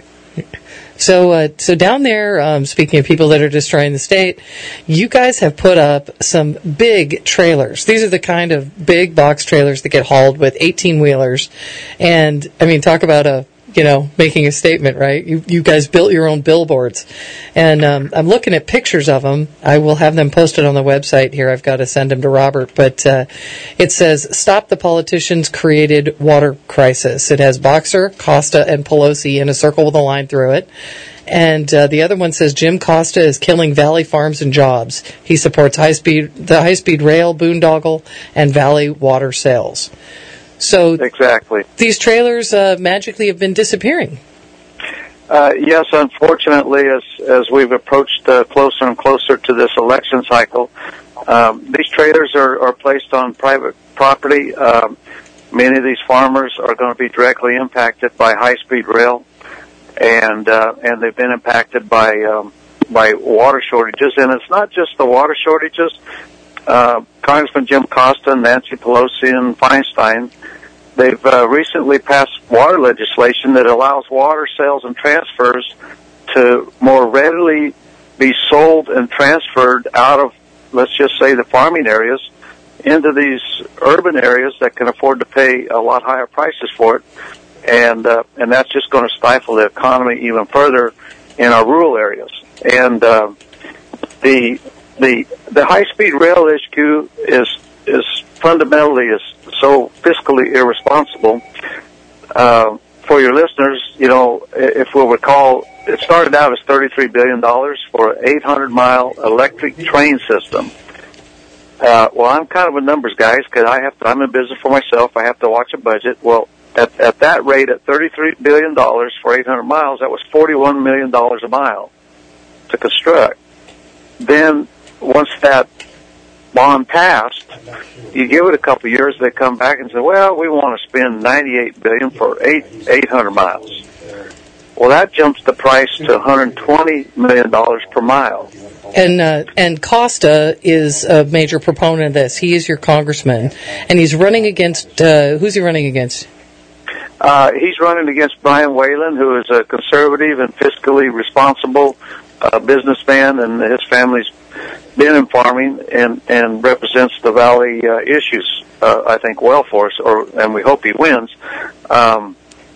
So, uh, so down there, um, speaking of people that are destroying the state, you guys have put up some big trailers. These are the kind of big box trailers that get hauled with eighteen wheelers. And, I mean, talk about a, you know, making a statement, right? You, you guys built your own billboards. And, um, I'm looking at pictures of them. I will have them posted on the website here. I've got to send them to Robert. But, uh, it says, "Stop the Politicians Created Water Crisis." It has Boxer, Costa, and Pelosi in a circle with a line through it. And uh, the other one says, "Jim Costa is killing Valley farms and jobs. He supports high speed, the high-speed rail, boondoggle, and Valley water sales." So exactly, these trailers uh, magically have been disappearing. Uh, yes, unfortunately, as as we've approached uh, closer and closer to this election cycle, um, these trailers are, are placed on private property. Um, many of these farmers are going to be directly impacted by high-speed rail, and uh, and they've been impacted by um, by water shortages. And it's not just the water shortages. Uh, Congressman Jim Costa, Nancy Pelosi, and Feinstein, they've uh, recently passed water legislation that allows water sales and transfers to more readily be sold and transferred out of, let's just say, the farming areas into these urban areas that can afford to pay a lot higher prices for it. And uh, and that's just going to stifle the economy even further in our rural areas. And uh, the the the high-speed rail issue is is fundamentally is so fiscally irresponsible. Uh, for your listeners, you know, if we'll recall, it started out as thirty-three billion dollars for an eight hundred mile electric train system. Uh, well, I'm kind of a numbers guy because I have to, I'm in business for myself. I have to watch a budget. Well, at, at that rate, at thirty-three billion dollars for eight hundred miles, that was forty-one million dollars a mile to construct. Then, once that bond passed, you give it a couple of years, they come back and say, well, we want to spend ninety-eight billion dollars for eight, eight hundred miles. Well, that jumps the price to one hundred twenty million dollars per mile. And uh, and Costa is a major proponent of this. He is your congressman, and he's running against, uh, who's he running against? Uh, he's running against Brian Whalen, who is a conservative and fiscally responsible uh, businessman, and his family's been in farming and, and represents the Valley uh, issues, uh, I think, well for us, or, and we hope he wins. Um,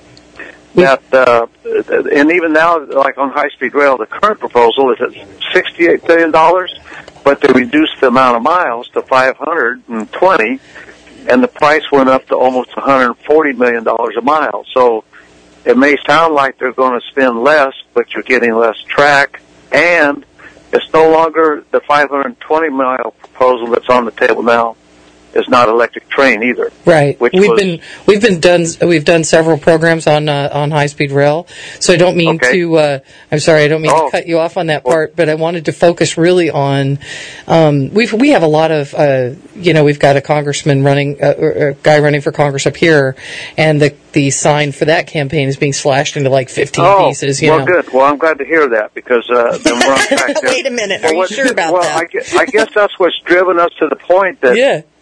that, uh, and even now, like on high-speed rail, the current proposal is at sixty-eight billion dollars, but they reduced the amount of miles to five hundred twenty, and the price went up to almost one hundred forty million dollars a mile. So it may sound like they're going to spend less, but you're getting less track, and it's no longer the five hundred twenty mile proposal that's on the table now. Is not electric train either. Right. Which we've was, been we've been done we've done several programs on uh, on high speed rail. So I don't mean okay. to. Uh, I'm sorry, I don't mean oh. to cut you off on that part, but I wanted to focus really on. Um, we we have a lot of uh, you know we've got a congressman running uh, or a guy running for Congress up here, and the the sign for that campaign is being slashed into like fifteen oh, pieces. You well, know. good. Well, I'm glad to hear that because uh, then we're on track there. Wait a minute. Well, Are you what, sure about well, that? I guess, I guess that's what's driven us to the point that. Yeah.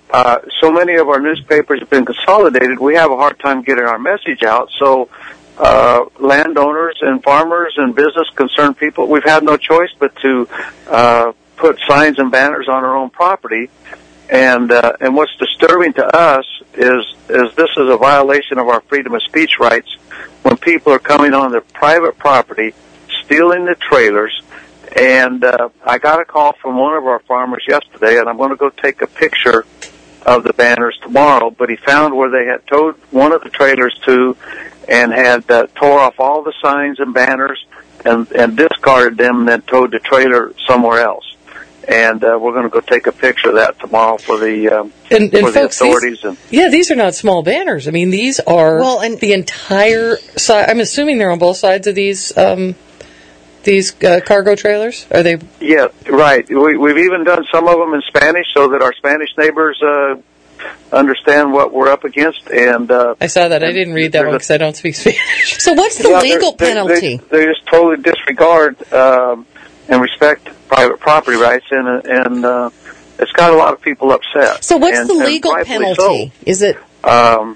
uh, so many of our newspapers have been consolidated, we have a hard time getting our message out. So uh, landowners and farmers and business concerned people, we've had no choice but to uh, put signs and banners on our own property. And uh, and what's disturbing to us is is this is a violation of our freedom of speech rights when people are coming on their private property, stealing the trailers. And uh, I got a call from one of our farmers yesterday, and I'm going to go take a picture of the banners tomorrow. But he found where they had towed one of the trailers to, and had uh, tore off all the signs and banners, and and discarded them, and then towed the trailer somewhere else. And uh, we're going to go take a picture of that tomorrow for the um, and, for and the folks, authorities. These, and yeah, these are not small banners. I mean, these are well, and the entire side. I'm assuming they're on both sides of these um, these uh, cargo trailers. Are they? Yeah, right. We, we've even done some of them in Spanish so that our Spanish neighbors uh, understand what we're up against. And uh, I saw that. I didn't read that one because I don't speak Spanish. So what's the yeah, legal they, penalty? They, they just totally disregard um, and respect private property rights, and and uh, it's got a lot of people upset. So what's and, the legal and penalty? So. Is it? Um,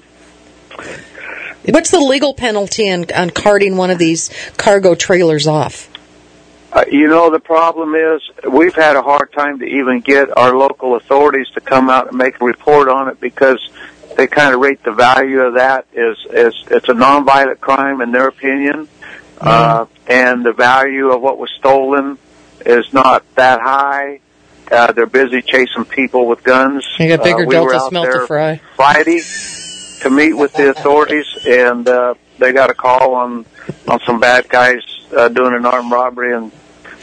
what's the legal penalty on, on carting one of these cargo trailers off? Uh, you know, the problem is we've had a hard time to even get our local authorities to come out and make a report on it because they kind of rate the value of that as, as it's a nonviolent crime in their opinion, mm. uh, and the value of what was stolen is not that high. Uh, they're busy chasing people with guns. You got bigger uh, we Delta smelt to fry. Friday to meet with the authorities, and uh, they got a call on on some bad guys uh, doing an armed robbery, and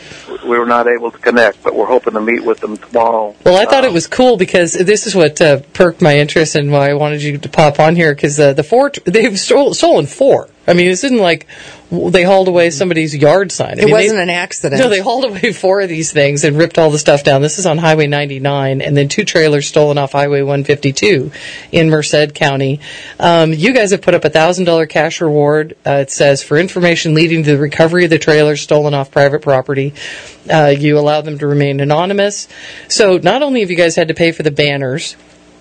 we were not able to connect, but we're hoping to meet with them tomorrow. Well, I thought uh, it was cool because this is what uh, perked my interest and why I wanted you to pop on here, because uh, the four, they've stole, stolen four. I mean, this isn't like they hauled away somebody's yard sign. I it mean, wasn't they, an accident. No, they hauled away four of these things and ripped all the stuff down. This is on Highway ninety-nine, and then two trailers stolen off Highway one fifty-two in Merced County. Um, you guys have put up a one thousand dollars cash reward. Uh, it says, for information leading to the recovery of the trailers stolen off private property. Uh, you allow them to remain anonymous. So not only have you guys had to pay for the banners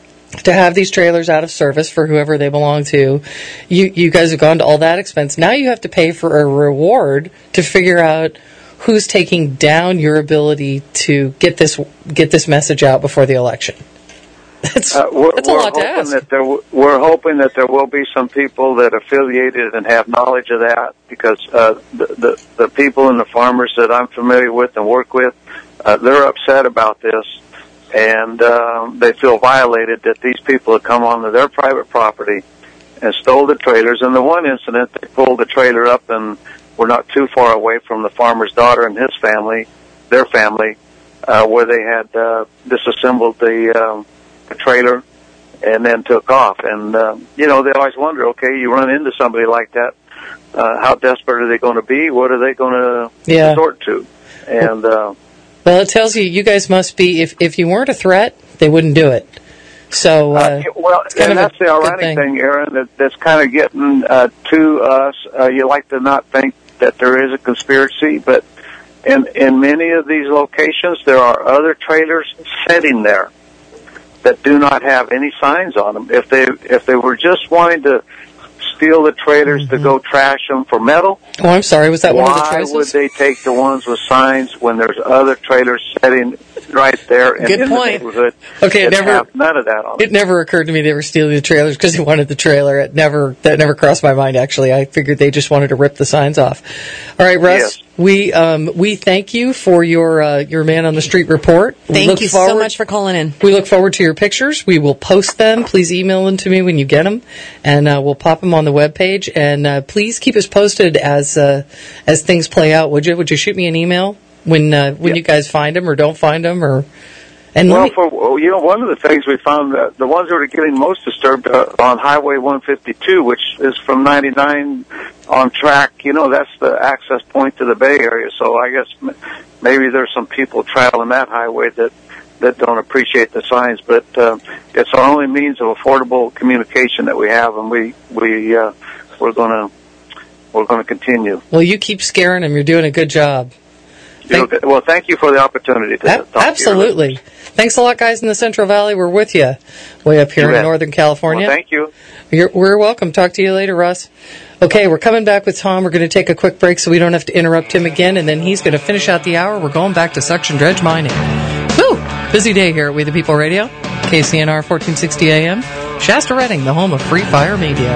to have these trailers out of service for whoever they belong to, you you guys have gone to all that expense. Now you have to pay for a reward to figure out who's taking down your ability to get this get this message out before the election. That's, uh, we're, that's a we're lot to hoping ask. That there, we're hoping that there will be some people that are affiliated and have knowledge of that, because uh, the, the the people and the farmers that I'm familiar with and work with, uh, they're upset about this. And um, they feel violated that these people have come onto their private property and stole the trailers. In the one incident, they pulled the trailer up and were not too far away from the farmer's daughter and his family, their family, uh, where they had uh, disassembled the, um, the trailer and then took off. And, uh, you know, they always wonder, okay, you run into somebody like that, uh, how desperate are they going to be? What are they going to yeah. resort to? And... Uh, Well, it tells you you guys must be, if if you weren't a threat, they wouldn't do it. So, uh, uh, well, and that's the ironic thing. thing, Aaron, that, that's kind of getting uh, to us. Uh, you like to not think that there is a conspiracy, but in in many of these locations, there are other trailers sitting there that do not have any signs on them. If they if they were just wanting to steal the trailers mm-hmm. to go trash them for metal. Oh, I'm sorry. Was that why one of the choices? Why would they take the ones with signs when there's other trailers sitting right there in, Good in point. the neighborhood? Okay, it never have none of that on it. Never occurred to me they were stealing the trailers because they wanted the trailer. It never that never crossed my mind. Actually, I figured they just wanted to rip the signs off. All right, Russ. Yes. We um, we thank you for your uh, your man on the street report. We Thank you forward, so much for calling in. We look forward to your pictures. We will post them. Please email them to me when you get them, and uh, we'll pop them on the webpage. And uh, please keep us posted as uh, as things play out. Would you? Would you shoot me an email when uh, when yeah. you guys find them or don't find them or? And well, me, for you know, one of the things we found that the ones that are getting most disturbed uh, on Highway one fifty-two, which is from ninety-nine on track. You know, that's the access point to the Bay Area. So I guess m- maybe there's some people traveling that highway that that don't appreciate the signs. But uh, it's our only means of affordable communication that we have, and we we uh, we're gonna we're gonna continue. Well, you keep scaring them. You're doing a good job. You'll get- well, thank you for the opportunity to A- talk to you. absolutely. Thanks a lot, guys in the Central Valley. We're with you way up here You in bet. Northern California. Well, thank you. You're, we're welcome. Talk to you later, Russ. Okay, we're coming back with Tom. We're going to take a quick break so we don't have to interrupt him again, and then he's going to finish out the hour. We're going back to suction dredge mining. Woo! Busy day here at We the People Radio, K C N R fourteen sixty A M, Shasta Redding, the home of Free Fire Media.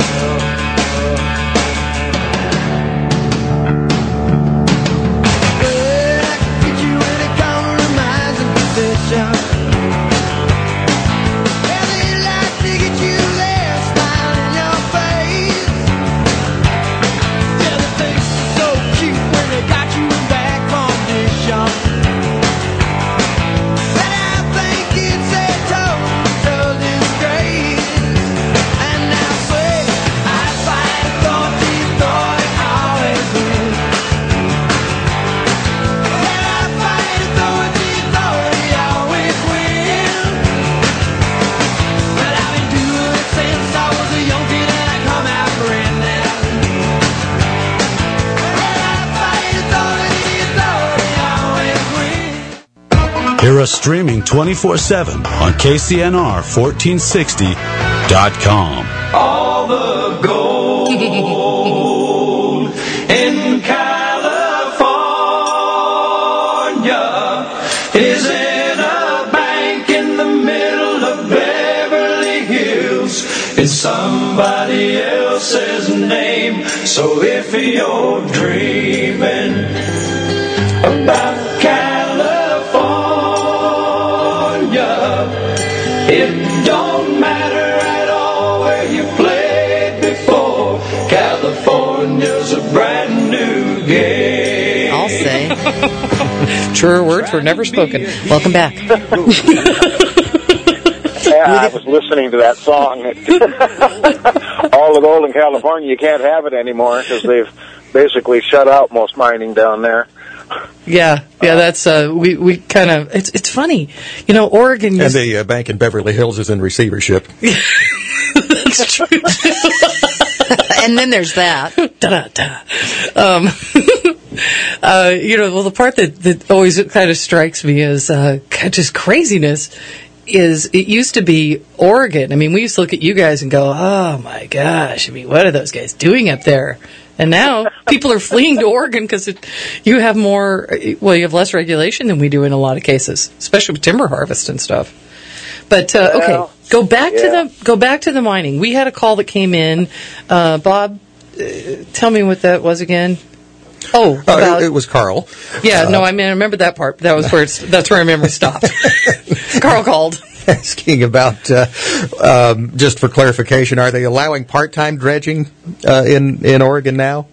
Hear us streaming twenty-four seven on K C N R fourteen sixty dot com. All the gold in California is in a bank in the middle of Beverly Hills. It's somebody else's name. So if you're dreaming about California, it don't matter at all where you played before. California's a brand new game. I'll say. Truer words were never spoken. Welcome back. Yeah, I was listening to that song. All the gold in California, you can't have it anymore because they've basically shut out most mining down there. Yeah, yeah, that's uh, we we kind of it's it's funny, you know, Oregon. And Used, the uh, bank in Beverly Hills is in receivership. that's true. And then there's that. Da-da-da. Um, uh, you know, well, the part that, that always kind of strikes me as uh, just craziness is it used to be Oregon. I mean, we used to look at you guys and go, oh my gosh, I mean, what are those guys doing up there? And now people are fleeing to Oregon because you have more, well, you have less regulation than we do in a lot of cases, especially with timber harvest and stuff. But uh, okay, Well, go back yeah. to the go back to the mining. We had a call that came in. Uh, Bob, uh, tell me what that was again. Oh, Uh, about, it, it was Carl. yeah, no, I mean I remember that part. That was where it's, that's where my memory stopped. Carl called. Asking about, uh, um, just for clarification, are they allowing part-time dredging uh, in in Oregon now?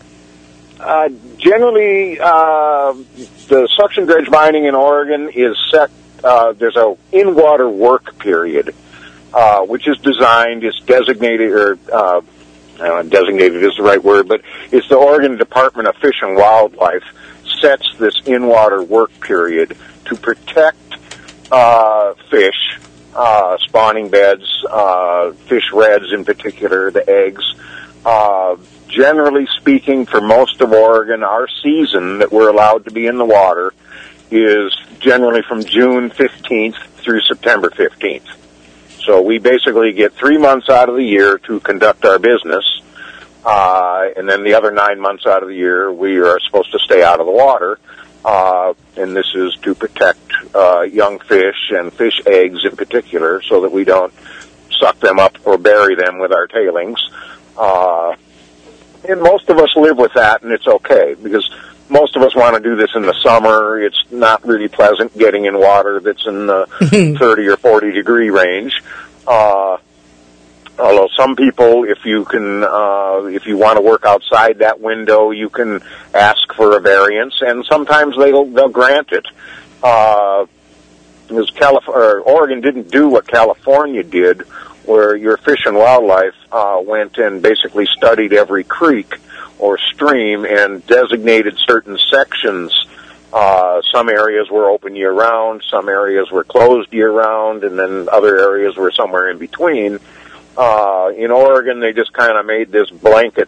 Uh, generally, uh, the suction dredge mining in Oregon is set. Uh, there's a in-water work period, uh, which is designed, is designated, or uh, I don't know, designated is the right word, but it's the Oregon Department of Fish and Wildlife sets this in-water work period to protect uh, fish, uh, spawning beds, uh, fish redds in particular, the eggs. Uh, generally speaking, for most of Oregon, our season that we're allowed to be in the water is generally from June fifteenth through September fifteenth. So we basically get three months out of the year to conduct our business, uh, and then the other nine months out of the year we are supposed to stay out of the water, uh, and this is to protect uh, young fish and fish eggs in particular so that we don't suck them up or bury them with our tailings. Uh, and most of us live with that, and it's okay, because most of us want to do this in the summer. It's not really pleasant getting in water that's in the thirty or forty degree range. Uh, although some people, if you can, uh, if you want to work outside that window, you can ask for a variance, and sometimes they'll they'll grant it. Uh, because Calif- or Oregon didn't do what California did, where your Fish and Wildlife uh, went and basically studied every creek or stream and designated certain sections. Uh, some areas were open year-round, some areas were closed year-round, and then other areas were somewhere in between. Uh, in Oregon, they just kind of made this blanket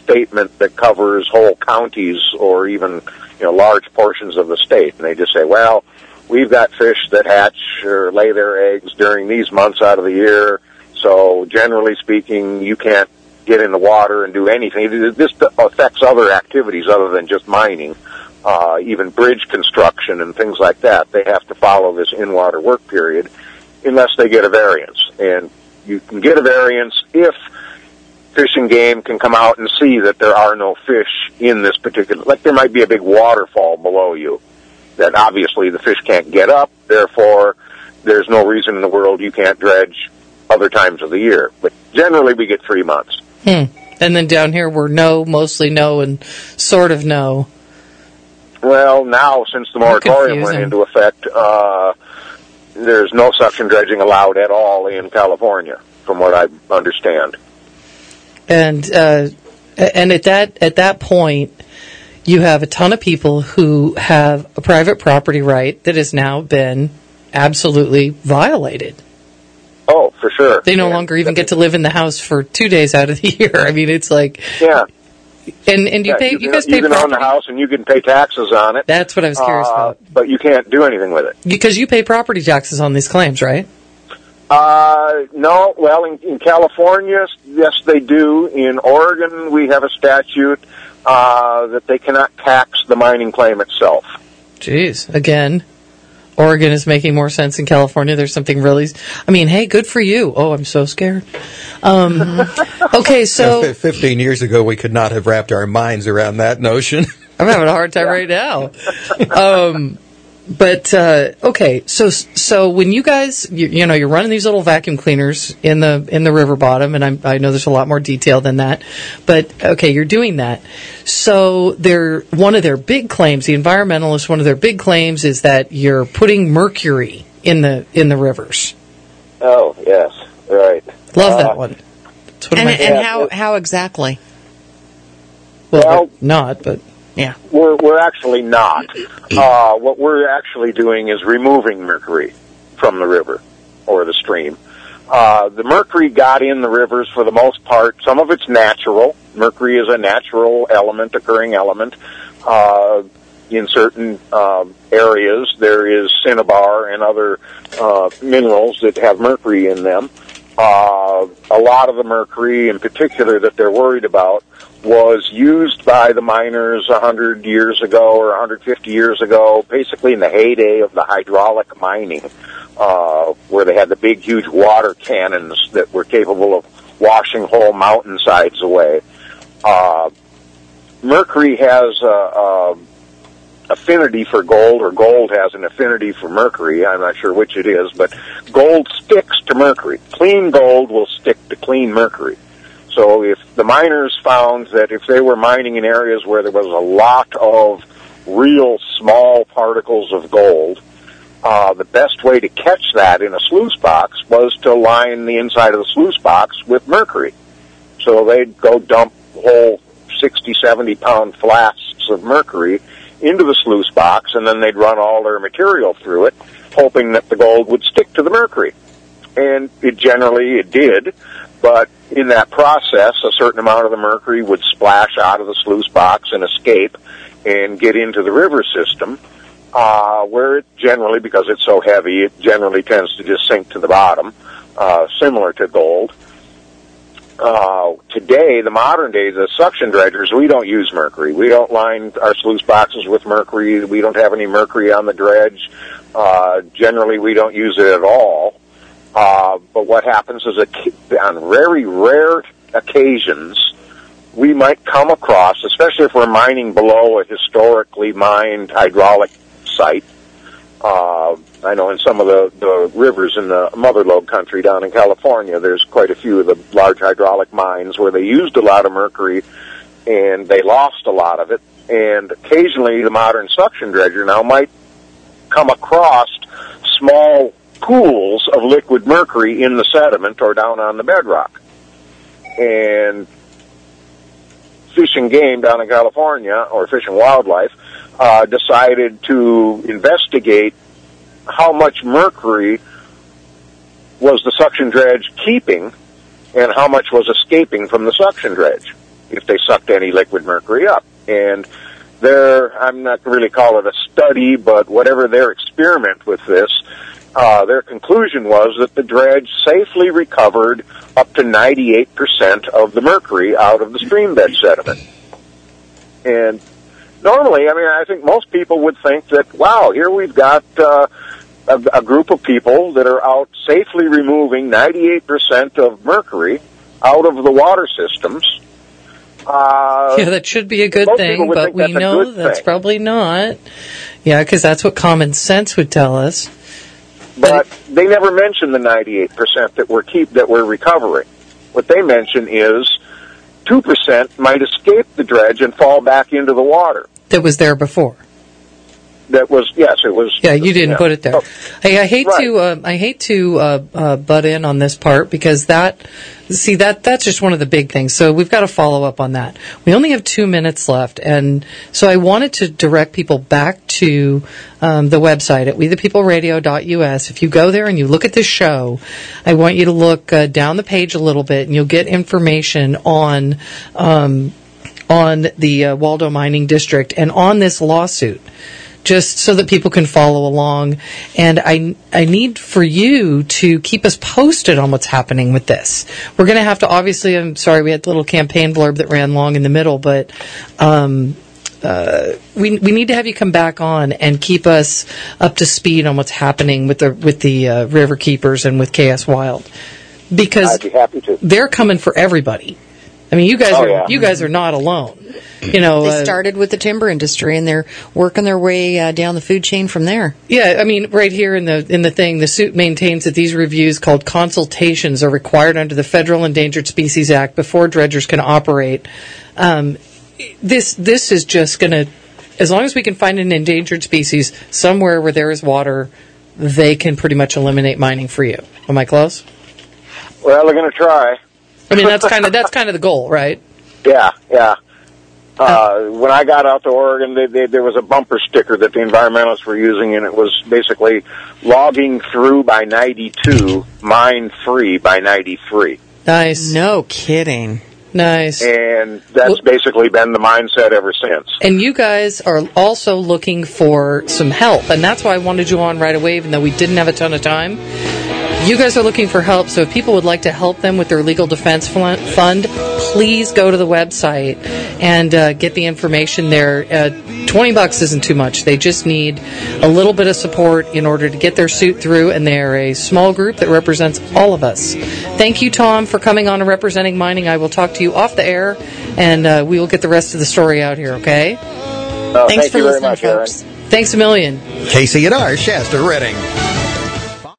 statement that covers whole counties or even, you know, large portions of the state. And they just say, well, we've got fish that hatch or lay their eggs during these months out of the year, so generally speaking, you can't get in the water and do anything. This affects other activities other than just mining, uh, even bridge construction and things like that. They have to follow this in-water work period unless they get a variance. And you can get a variance if Fish and Game can come out and see that there are no fish in this particular, like there might be a big waterfall below you that obviously the fish can't get up, therefore there's no reason in the world you can't dredge other times of the year. But generally we get three months. Hmm. And then down here we're no, mostly no, and sort of no. Well, now since the moratorium went into effect, uh, there's no suction dredging allowed at all in California, from what I understand. And uh, and at that at that point, you have a ton of people who have a private property right that has now been absolutely violated. Oh, for sure. They no yeah. longer even get to live in the house for two days out of the year. I mean, it's like yeah. And and you yeah, pay you, you guys you pay can property. own the house and you can pay taxes on it. That's what I was curious uh, about. But you can't do anything with it because you pay property taxes on these claims, right? Uh, no. Well, in, in California, yes, they do. In Oregon, we have a statute uh, that they cannot tax the mining claim itself. Jeez, again. Oregon is making more sense in California. There's something really... I mean, hey, good for you. Oh, I'm so scared. Um, okay, so... Yeah, fifteen years ago, we could not have wrapped our minds around that notion. I'm having a hard time yeah. right now. Um, but, uh, okay, so so when you guys, you, you know, you're running these little vacuum cleaners in the in the river bottom, and I'm, I know there's a lot more detail than that, but, okay, you're doing that. So they're, one of their big claims, the environmentalists, one of their big claims is that you're putting mercury in the in the rivers. Oh, yes, right. Love uh, that one. That's one and of my, and yeah, how, it, how exactly? Well, well not, but... Yeah. We're, we're actually not. Uh, what we're actually doing is removing mercury from the river or the stream. Uh, the mercury got in the rivers for the most part. Some of it's natural. Mercury is a natural element, occurring element. Uh, in certain uh, areas, there is cinnabar and other uh, minerals that have mercury in them. Uh, a lot of the mercury, in particular, that they're worried about was used by the miners one hundred years ago or one hundred fifty years ago, basically in the heyday of the hydraulic mining, uh, where they had the big, huge water cannons that were capable of washing whole mountainsides away. Uh, mercury has a, a affinity for gold, or gold has an affinity for mercury. I'm not sure which it is, but gold sticks to mercury. Clean gold will stick to clean mercury. So if the miners found that if they were mining in areas where there was a lot of real small particles of gold, uh, the best way to catch that in a sluice box was to line the inside of the sluice box with mercury. So they'd go dump whole sixty, seventy pound flasks of mercury into the sluice box, and then they'd run all their material through it, hoping that the gold would stick to the mercury. And it generally, it did, but in that process, a certain amount of the mercury would splash out of the sluice box and escape and get into the river system, uh, where it generally, because it's so heavy, it generally tends to just sink to the bottom, uh, similar to gold. Uh, today, the modern day, the suction dredgers, we don't use mercury. We don't line our sluice boxes with mercury. We don't have any mercury on the dredge. Uh, generally, we don't use it at all. Uh, but what happens is a, on very rare occasions, we might come across, especially if we're mining below a historically mined hydraulic site. Uh, I know in some of the, the rivers in the Mother Lode country down in California, there's quite a few of the large hydraulic mines where they used a lot of mercury and they lost a lot of it. And occasionally the modern suction dredger now might come across small pools of liquid mercury in the sediment or down on the bedrock. And Fish and Game down in California, or Fish and Wildlife, uh, decided to investigate how much mercury was the suction dredge keeping and how much was escaping from the suction dredge. if they sucked any liquid mercury up. And their, I'm not really call it a study, but whatever their experiment with this, uh, their conclusion was that the dredge safely recovered up to ninety-eight percent of the mercury out of the stream bed sediment. And normally, I mean, I think most people would think that, wow, here we've got uh, a, a group of people that are out safely removing ninety-eight percent of mercury out of the water systems. Uh, yeah, that should be a good thing, but we know that's thing. probably not. Yeah, because that's what common sense would tell us. But they never mention the ninety-eight percent that we're keep that we're recovering. What they mention is two percent might escape the dredge and fall back into the water. That was there before. That was, yes, it was. Yeah, you didn't yeah. put it there. Oh, Hey, I hate right. to, uh, I hate to uh, uh, butt in on this part because that, see, that that's just one of the big things. So we've got to follow up on that. We only have two minutes left, and so I wanted to direct people back to um, the website at we the people radio dot U S. If you go there and you look at this show, I want you to look uh, down the page a little bit, and you'll get information on um, on the uh, Waldo Mining District and on this lawsuit, just so that people can follow along. And I, I need for you to keep us posted on what's happening with this. We're going to have to, obviously, I'm sorry, we had a little campaign blurb that ran long in the middle, but um, uh, we we need to have you come back on and keep us up to speed on what's happening with the with the uh, River Keepers and with K S Wild, because I'd be happy to. They're coming for everybody. I mean, you guys Oh, are yeah. you guys are not alone. You know, They uh, started with the timber industry, and they're working their way uh, down the food chain from there. Yeah, I mean, right here in the in the thing, the suit maintains that these reviews, called consultations, are required under the Federal Endangered Species Act before dredgers can operate. Um, this this is just going to, as long as we can find an endangered species somewhere where there is water, they can pretty much eliminate mining for you. Am I close? Well, they're going to try. I mean, that's kind of that's kind of the goal, right? Yeah, yeah. Uh, when I got out to Oregon, they, they, there was a bumper sticker that the environmentalists were using, and it was basically logging through by ninety-two, mine free by ninety-three. Nice. No kidding. Nice. And that's Well- basically been the mindset ever since. And you guys are also looking for some help, and that's why I wanted you on right away, even though we didn't have a ton of time. You guys are looking for help, so if people would like to help them with their legal defense fl- fund, please go to the website and uh, get the information there. Uh, twenty bucks isn't too much. They just need a little bit of support in order to get their suit through, and they're a small group that represents all of us. Thank you, Tom, for coming on and representing mining. I will talk to you off the air, and uh, we will get the rest of the story out here, okay? Uh, Thanks thank for you very listening, much, Aaron. folks. Thanks a million. K C N R, Shasta, Redding.